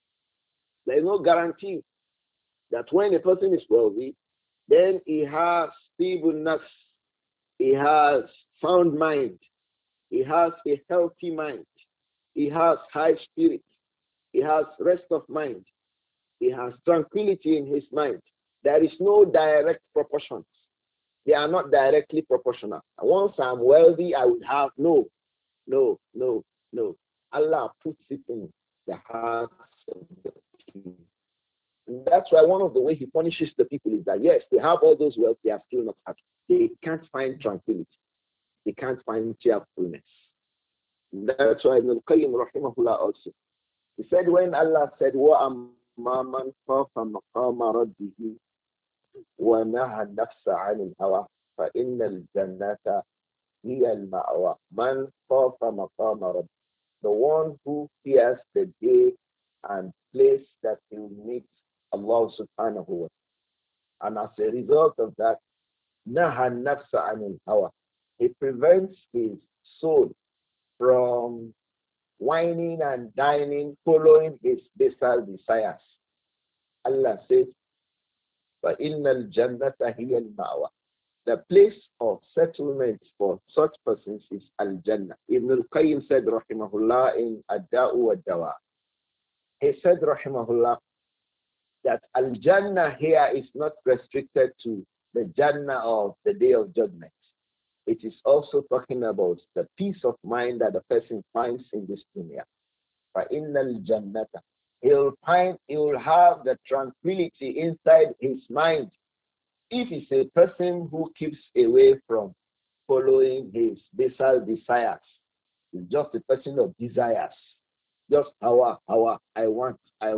There is no guarantee that when a person is wealthy, then he has stableness, he has sound mind, he has a healthy mind, he has high spirit, he has rest of mind, he has tranquility in his mind. There is no direct proportions. They are not directly proportional. Once I'm wealthy, I would have no. Allah puts it in the hearts of the people. And that's why one of the ways he punishes the people is that, yes, they have all those wealth, they are still not happy. They can't find tranquility. They can't find cheerfulness. That's why Ibn al-Qayyim rahimahullah also, he said when Allah said, وَأَمَّا مَنْ خَافَ مَقَامَ رَبِّهِ وَنَهَى النَّفْسَ عَنِ الْهَوَى فَإِنَّ الْجَنَّةَ هِيَ الْمَأْوَى مَنْ خَافَ مَقَامَ رَبِّهِ. The one who fears the day and place that he will meet Allah subhanahu wa ta'ala. And as a result of that, نَهَى النَّفْسَ عَنِ الْهَوَى. He prevents his soul from whining and dining, following his basal desires. Allah says, فَإِنَّ الْجَنَّةَ هِيَ الْمَأْوَى. The place of settlement for such persons is Al-Jannah. Ibn al-Qayyim said, rahimahullah, in Ad-Da'u wa-Dawa. He said, rahimahullah, that Al-Jannah here is not restricted to the Jannah of the Day of Judgment. It is also talking about the peace of mind that the person finds in this dunya. فَإِنَّ الْجَنَّةَ. He will have the tranquility inside his mind. If he's a person who keeps away from following his basal desires, he's just a person of desires. Just hawa, I want.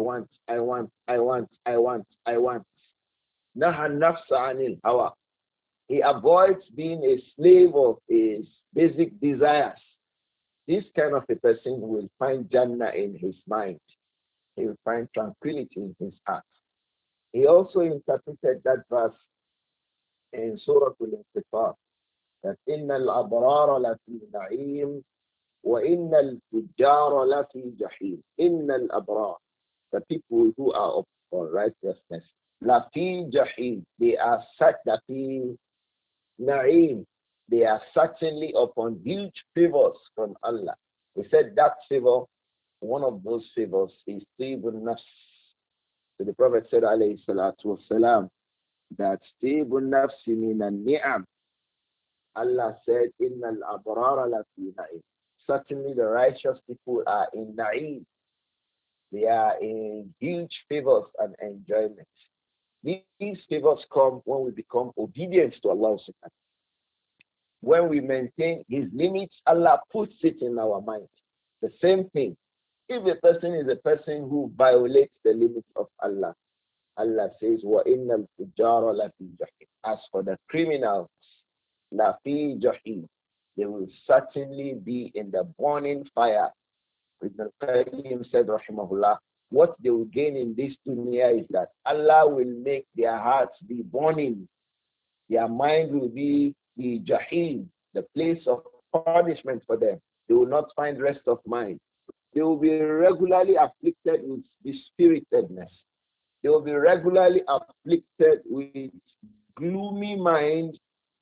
Naha nafsa anil hawa. He avoids being a slave of his basic desires. This kind of a person will find Jannah in his mind. He will find tranquility in his heart. He also interpreted that verse in Surah Al-Intifar that إِنَّ الْأَبْرَارَ لَفِي نَعِيمٍ وَإِنَّ الْفُجَّارَ لَفِي جَحِيمٍ. إِنَّ الْأَبْرَارَ. The people who are for righteousness. لَفِي جَحِيمٍ. They are such لَفِي Na'im, they are certainly upon huge favors from Allah. He said that favor, one of those favors is Tibun Nafs. So the Prophet said, alayhi salatu wasalam, that Tibun Nafs min al-ni'am. Allah said, Inna al-abrara lafi na'im. Certainly the righteous people are in na'im. They are in huge favors and enjoyment. These favors come when we become obedient to Allah subhanahu wa ta'ala. When we maintain his limits, Allah puts it in our mind. The same thing. If a person is a person who violates the limits of Allah, Allah says, وَإِنَّ الْفُجَّارَ لَفِي جَحِيمٍ. As for the criminals, لَفِي جَحِيمٍ. They will certainly be in the burning fire. Ibn al-Qayyim said, rahimahullah, what they will gain in this dunya is that Allah will make their hearts be burning. Their mind will be the jahim, the place of punishment for them. They will not find rest of mind. They will be regularly afflicted with dispiritedness. They will be regularly afflicted with gloomy mind,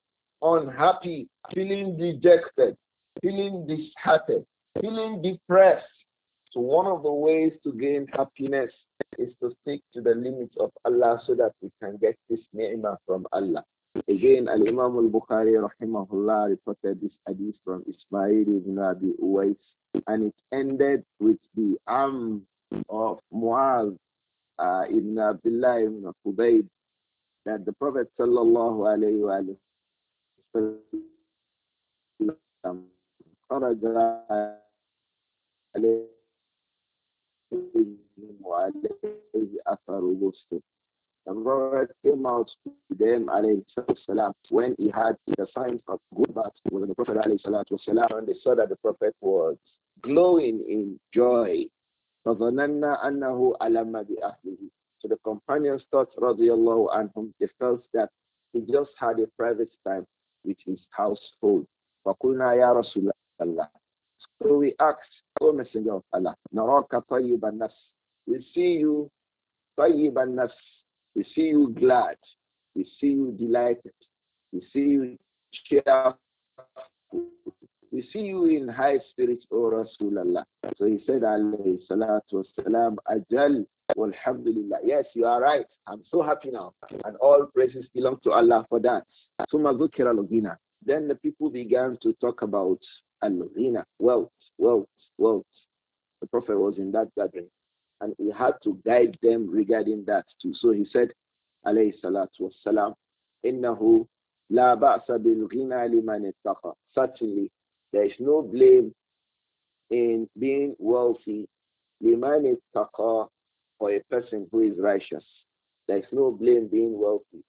unhappy, feeling dejected, feeling disheartened, feeling depressed. So one of the ways to gain happiness is to stick to the limits of Allah so that we can get this ni'mah from Allah. Again, Al-Imam al-Bukhari rahimahullah reported this hadith from Ismail ibn Abi Uwais, and it ended with the of Mu'adh ibn Abdullah ibn Qubayb, that the Prophet sallallahu alayhi wa sallam the Prophet came out to them alayhi when he had the signs of good birth with the Prophet alayhi and they saw that the Prophet was glowing in joy. So the companions thought, radiyallahu anhum, they felt that he just had a private time with his household. فَقُلْنَا يَا رَسُولَ اللَّهِ. So we asked, O Messenger of Allah, نَرَاكَ طَيِّبَ النَّفْسِ. We see you طَيِّبَ النَّفْسِ. We see you glad. We see you delighted. We see you cheerful. We see you in high spirits, O Rasulallah. So he said, alayhi salatu wasalam, ajal walhamdulillah. Yes, you are right. I'm so happy now. And all praises belong to Allah for that. Summa dhukira al-ghina. Then the people began to talk about al-ghina, wealth, wealth, wealth. The Prophet was in that gathering and he had to guide them regarding that too. So he said, alayhi salatu wassalam, innahu la ba'sa bil ghina liman ittaqa. Certainly, there is no blame in being wealthy liman ittaqa, for a person who is righteous. There is no blame being wealthy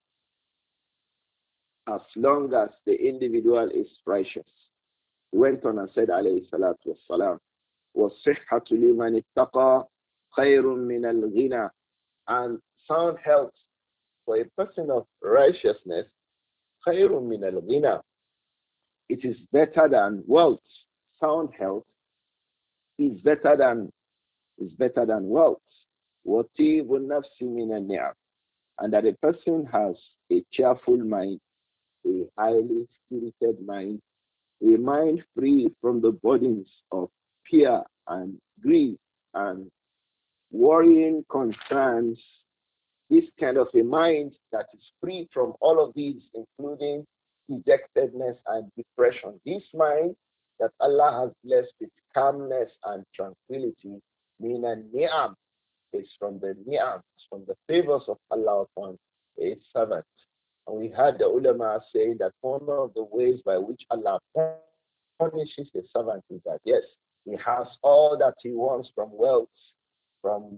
as long as the individual is righteous. He went on and said, alayhi salatu wassalam, وَالصِّحَّةُ لِمَنِ اتَّقَى خَيْرٌ مِنَ الْغِنَى. And sound health for a person of righteousness, خَيْرٌ مِنَ الْغِنَى. It is better than wealth. Sound health is better than wealth. وَطِيبُ النَّفْسِ مِنَ النِّعَمِ. And that a person has a cheerful mind, a highly spirited mind, a mind free from the burdens of fear and grief and worrying concerns. This kind of a mind that is free from all of these, including dejectedness and depression. This mind that Allah has blessed with calmness and tranquility, meaning ni'am, is from the ni'am, from the favors of Allah upon a servant. And we had the ulama say that one of the ways by which Allah punishes a servant is that, yes, he has all that he wants from wealth, from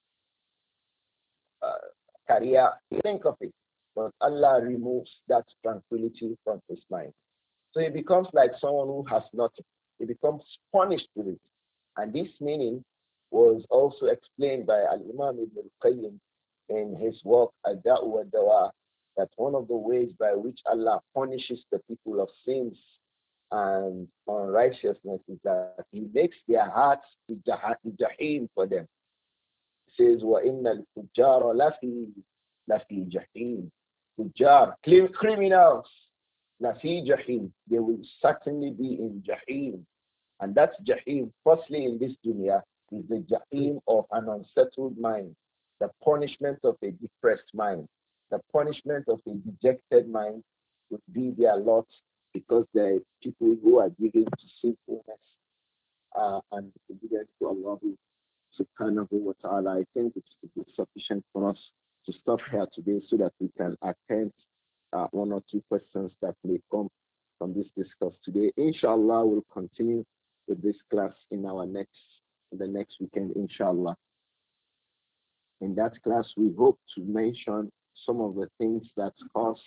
career. Think of it. But Allah removes that tranquility from his mind. So he becomes like someone who has nothing. He becomes punished with it. And this meaning was also explained by Al-Imam Ibn al-Qayyim in his work, Ad-Da'u wa Dawa, that one of the ways by which Allah punishes the people of sins and unrighteousness is that he makes their hearts jahim for them. He says, وَإِنَّ الْفُجَّارَ لَفِي جَحِيمٍ. Fujjar, criminals, lafi jahim. They will certainly be in jahim. And that's jahim, firstly in this dunya, is the jahim of an unsettled mind, the punishment of a depressed mind, the punishment of a dejected mind would be their lot, because there are people who are given to sinfulness and disobedience to Allah subhanahu wa ta'ala. I think it's sufficient for us to stop here today so that we can attend one or two questions that may come from this discourse today. Inshallah, we'll continue with this class in the next weekend, inshallah. In that class, we hope to mention some of the things that cause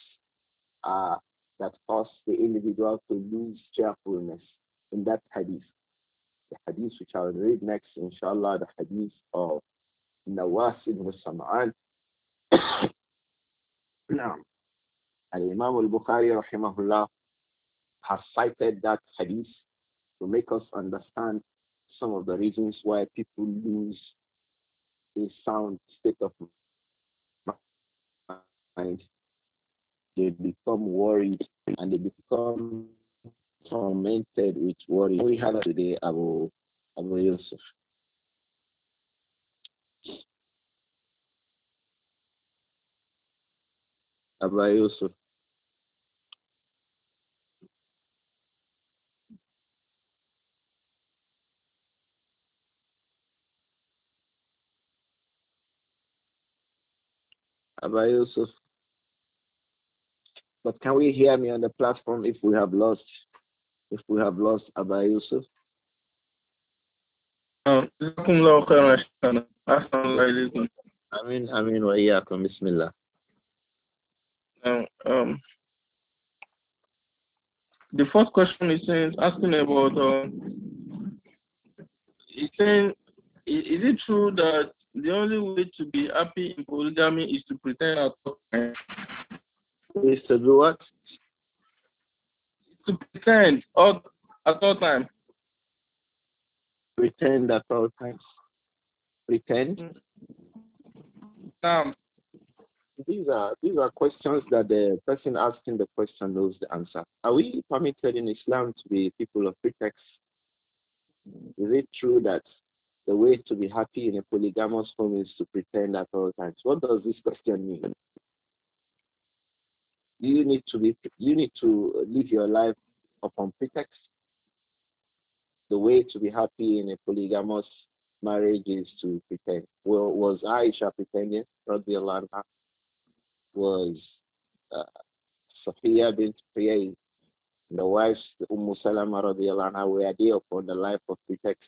the individual to lose cheerfulness in that hadith. The hadith which I will read next, inshallah, the hadith of Nawas ibn Sam'an. Now, Al-Imam al-Bukhari, rahimahullah, has cited that hadith to make us understand some of the reasons why people lose a sound state of mind. They become worried and they become tormented with worry. We have today Abu Yusuf. Abu Yusuf. Abu Yusuf. But can we hear me on the platform if we have lost Abu Yusuf? Amin wa iyyakum. Bismillah. The first question is asking about, is it true that the only way to be happy in polygamy is to pretend at all times? Is to do what? To pretend at all times. Pretend at all times. Pretend. These are questions that the person asking the question knows the answer. Are we permitted in Islam to be people of pretext? Is it true that the way to be happy in a polygamous home is to pretend at all times? What does this question mean? You need to live your life upon pretext. The way to be happy in a polygamous marriage is to pretend. Well, was Aisha pretending? Radiallahu anha? Was uh, Safiya bint Huyay, the wives, Umm Salama radiallahu anha, were they upon the life of pretext?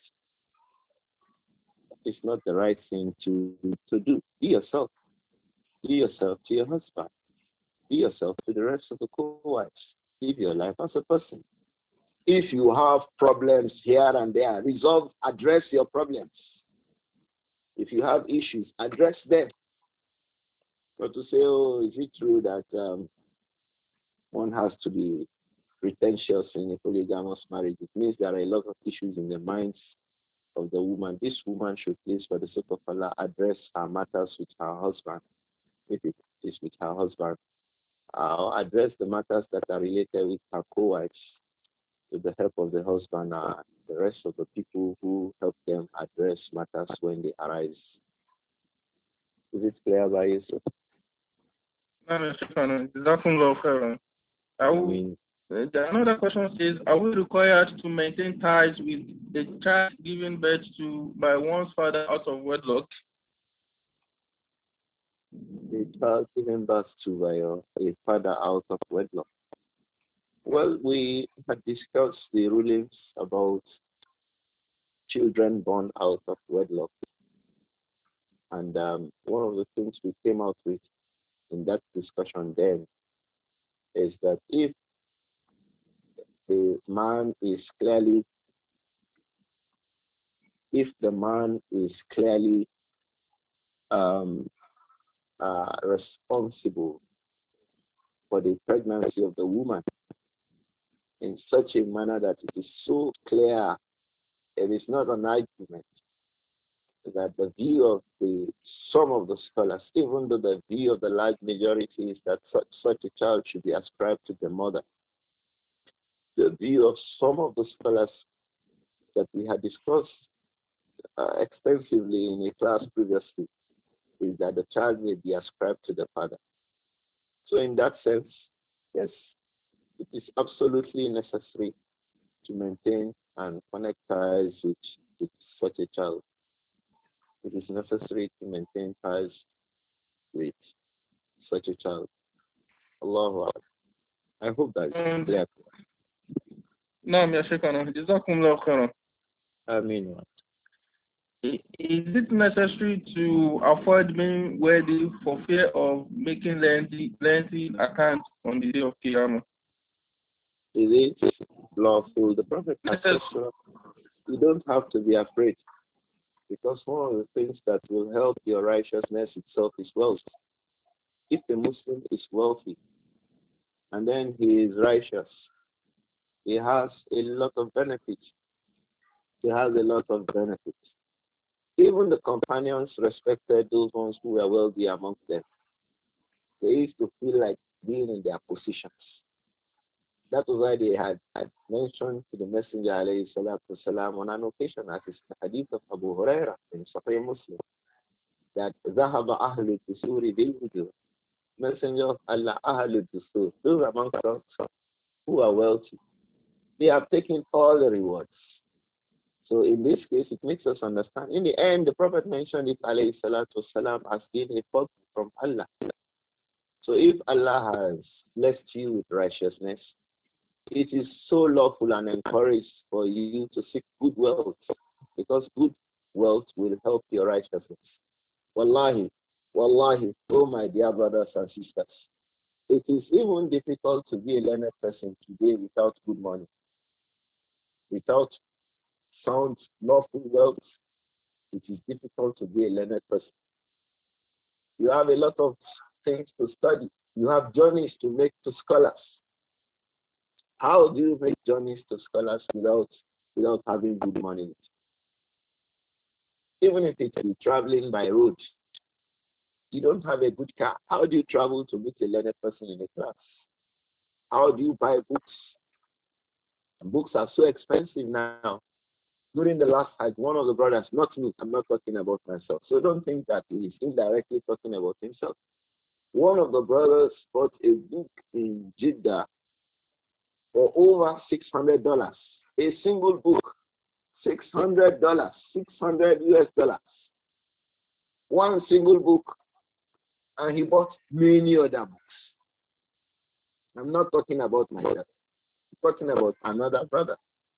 It's not the right thing to do. Be yourself. Be yourself to your husband. Be yourself to the rest of the co-wives. Live your life as a person. If you have problems here and there, address your problems. If you have issues, address them. But to say, oh, is it true that one has to be pretentious in a polygamous marriage? It means there are a lot of issues in the minds of the woman. This woman should please, for the sake of Allah, address her matters with her husband, if it is with her husband, or address the matters that are related with her co-wives with the help of the husband and the rest of the people who help them address matters when they arise. Is it clear by you, sir? Another question says, are we required to maintain ties with a child given birth to by one's father out of wedlock? A child given birth to by a father out of wedlock. Well, we had discussed the rulings about children born out of wedlock. And one of the things we came out with in that discussion then is that if the man is clearly responsible for the pregnancy of the woman in such a manner that it is so clear, it is not an argument, that the view of some of the scholars, even though the view of the large majority is that such a child should be ascribed to the mother, the view of some of the scholars that we had discussed extensively in a class previously is that the child may be ascribed to the father. So in that sense, yes, it is absolutely necessary to maintain and connect ties with such a child. It is necessary to maintain ties with such a child. Allahu Akbar. I hope that is clear. نعم يا شيخنا جزاكم الله خيرا. Ameen. Is it necessary to avoid being worthy for fear of making lengthy accounts on the day of Qiyamah? Is it lawful? The Prophet said, you don't have to be afraid, because one of the things that will help your righteousness itself is wealth. If the Muslim is wealthy and then he is righteous, he has a lot of benefits. He has a lot of benefits. Even the companions respected those ones who were wealthy amongst them. They used to feel like being in their positions. That was why they had mentioned to the Messenger alayhi salatu wasalam on an occasion, as is the hadith of Abu Huraira in Sahih Muslim, that ذهب أهل الدثور بالأجور. Messenger of Allah, أهل الدثور, those amongst us who are wealthy, they have taken all the rewards. So in this case, it makes us understand. In the end, the Prophet mentioned it, alayhi salatu wasalam, as being a fault from Allah. So if Allah has blessed you with righteousness, it is so lawful and encouraged for you to seek good wealth, because good wealth will help your righteousness. Wallahi, oh my dear brothers and sisters, it is even difficult to be a learned person today without good money, without sound, lawful wealth. It is difficult to be a learned person. You have a lot of things to study. You have journeys to make to scholars. How do you make journeys to scholars without having good money? Even if it is traveling by road, you don't have a good car. How do you travel to meet a learned person in a class? How do you buy books? Books are so expensive now. During the last Hajj, one of the brothers, not me, I'm not talking about myself, so don't think that he is indirectly talking about himself. One of the brothers bought a book in Jeddah for over $600. A single book, $600, 600 US dollars. One single book, and he bought many other books. I'm not talking about myself. I'm talking about another brother.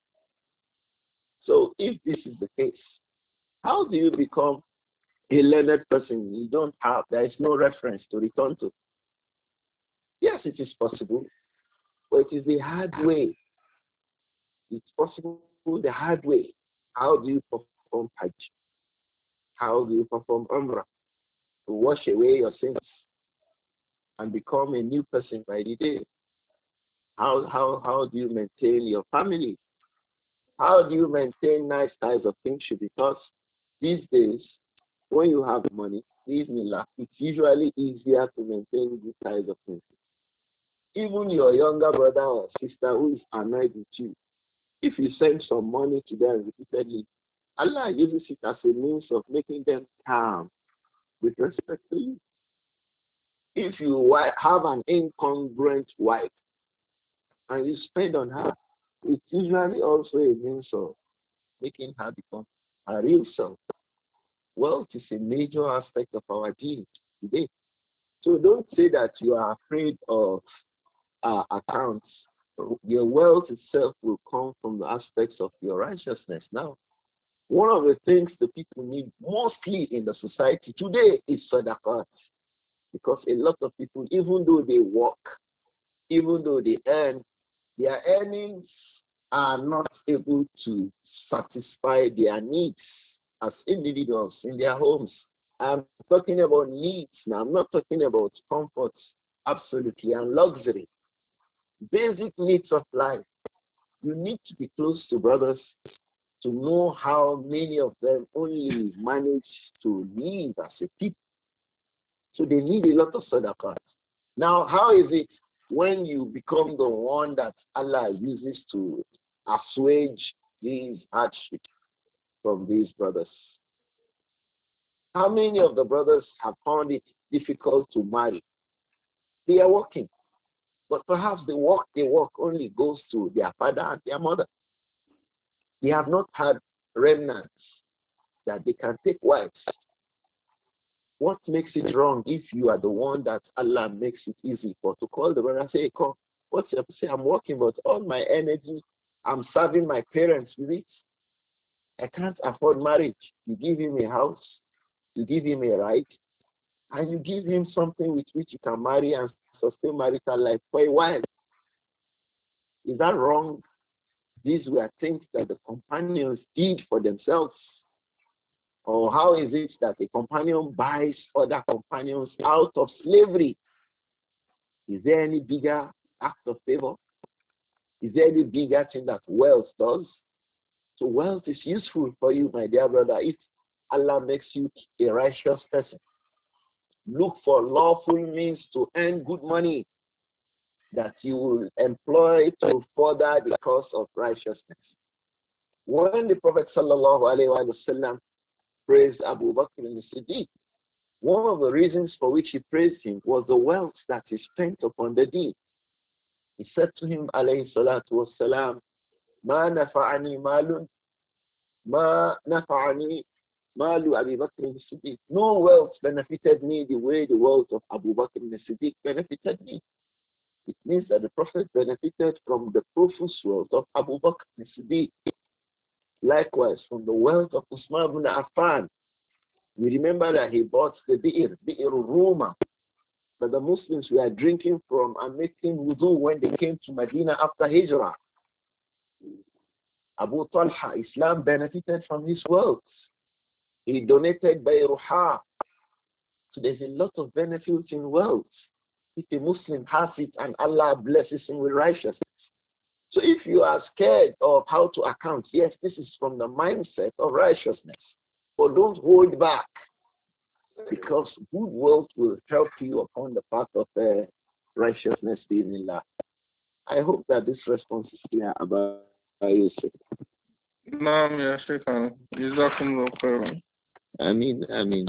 So if this is the case, how do you become a learned person? You don't have, there is no reference to return to. Yes, it is possible, but it is the hard way. It's possible the hard way. How do you perform Hajj? How do you perform Umrah? To wash away your sins and become a new person by the day. How do you maintain your family? How do you maintain nice types of things? Because these days, when you have money, it's usually easier to maintain good types of things. Even your younger brother or sister who is annoyed with you, if you send some money to them repeatedly, Allah uses it as a means of making them calm with respect to you. If you have an incongruent wife and you spend on her, it's usually also a means of making her become a real self. Wealth is a major aspect of our deen today. So don't say that you are afraid of accounts. Your wealth itself will come from the aspects of your righteousness. Now, one of the things the people need mostly in the society today is sadaqah. Because a lot of people, even though they work, even though they earn, their earnings are not able to satisfy their needs as individuals in their homes. I'm talking about needs now. I'm not talking about comforts, absolutely, and luxury. Basic needs of life. You need to be close to brothers to know how many of them only manage to live as a people. So they need a lot of sadaqah. Now, how is it when you become the one that Allah uses to assuage these hardships from these brothers? How many of the brothers have found it difficult to marry? They are working, but perhaps the work they work only goes to their father and their mother. They have not had remnants that they can take wives. What makes it wrong if you are the one that Allah makes it easy for to call the brother and say, hey, come, what's up? Say, I'm working, but all my energy, I'm serving my parents with it. I can't afford marriage. You give him a house, you give him a right, and you give him something with which you can marry and sustain marital life for a while. Is that wrong? These were things that the companions did for themselves. Or how is it that a companion buys other companions out of slavery? Is there any bigger act of favor? Is there any bigger thing that wealth does? So wealth is useful for you, my dear brother, if Allah makes you a righteous person. Look for lawful means to earn good money that you will employ to further the cause of righteousness. When the Prophet ﷺ praised Abu Bakr al-Siddiq, one of the reasons for which he praised him was the wealth that he spent upon the deen. He said to him, alayhi salatu wassalam, ma nafa'ani malun, ma nafa'ani malu Abu Bakr al-Siddiq. No wealth benefited me the way the wealth of Abu Bakr al-Siddiq benefited me. It means that the Prophet benefited from the profuse wealth of Abu Bakr al-Siddiq. Likewise, from the wealth of Usman ibn Affan. We remember that he bought the Bi'r Ruma, that the Muslims were drinking from and making wudu when they came to Medina after Hijrah. Abu Talha, Islam benefited from his wealth. He donated Bayruha. So there's a lot of benefits in wealth. If a Muslim has it and Allah blesses him with righteousness. So if you are scared of how to account, yes, this is from the mindset of righteousness. But don't hold back, because good wealth will help you upon the path of righteousness. Bismillah. I hope that this response is clear about Yusuf. Naam ya Shaykhana. Jazakumullah khairan. I mean.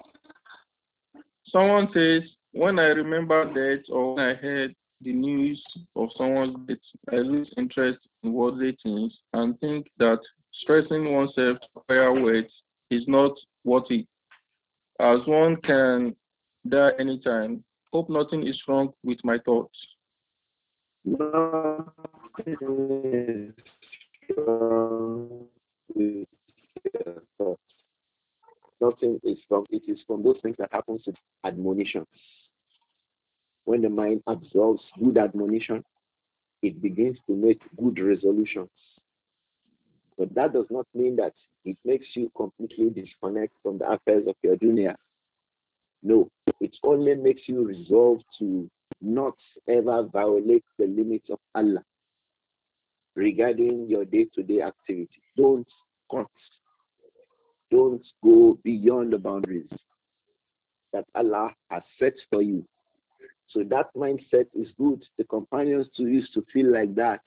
Someone says, when I remember death or when I heard the news of someone's death, I lose interest in worldly things and think that stressing oneself to acquire wealth is not worth it, as one can die anytime. Hope nothing is wrong with my thoughts. Nothing is wrong with your thoughts. Nothing is wrong. It is from those things that happens with admonitions. When the mind absorbs good admonition, it begins to make good resolutions. But that does not mean that it makes you completely disconnect from the affairs of your dunya. No, it only makes you resolve to not ever violate the limits of Allah regarding your day-to-day activity. Don't cut. Don't go beyond the boundaries that Allah has set for you. So that mindset is good. The companions too used to feel like that.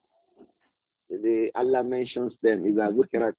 Allah mentions them. إِذَا ذُكِرَتْ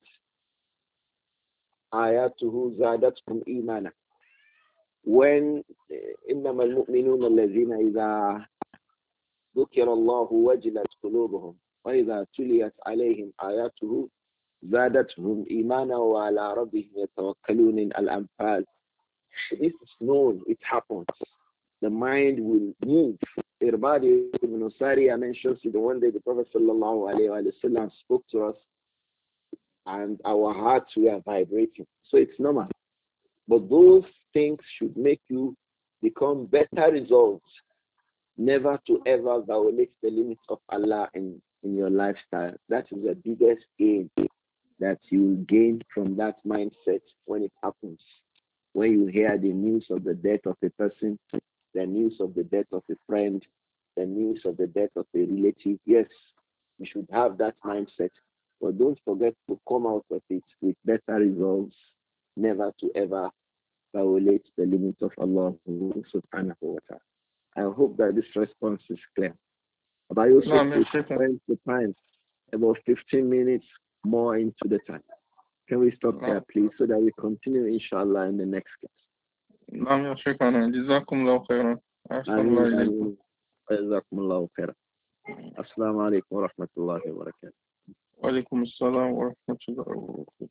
آيَاتُهُ زَادَتْهُمْ إِيمَانًا. When إِنَّمَا الْمُؤْمِنُونَ الَّذِينَ إِذَا ذُكِرَ اللَّهُ وَجِلَتْ قُلُوبُهُم وَإِذَا تُلِيَتْ عَلَيْهِمْ آيَاتُهُ زَادَتْهُمْ إِيمَانًا وَعَلَى رَبِّهِمْ يَتَوَكَّلُونَ. Al-Anfal. This is known. It happens. The mind will move. Irbadi ibn Sariya mentions it one day the Prophet sallallahu alayhi wa sallam spoke to us and our hearts were vibrating. So it's normal. But those things should make you become better resolved, never to ever violate the limits of Allah in your lifestyle. That is the biggest gain that you will gain from that mindset when it happens. When you hear the news of the death of a person, the news of the death of a friend, the news of the death of a relative, yes, you should have that mindset. But don't forget to come out of it with better results, never to ever violate the limits of Allah subhanahu wa ta'ala. I hope that this response is clear. But I also spend the time, about 15 minutes more into the time. Can we stop there, please, so that we continue, inshallah, in the next class? نعم يا شيخنا جزاكم الله خيرا أحسن الله إليكم جزاكم الله خيرا السلام عليكم ورحمة الله وبركاته وعليكم السلام ورحمة الله وبركاته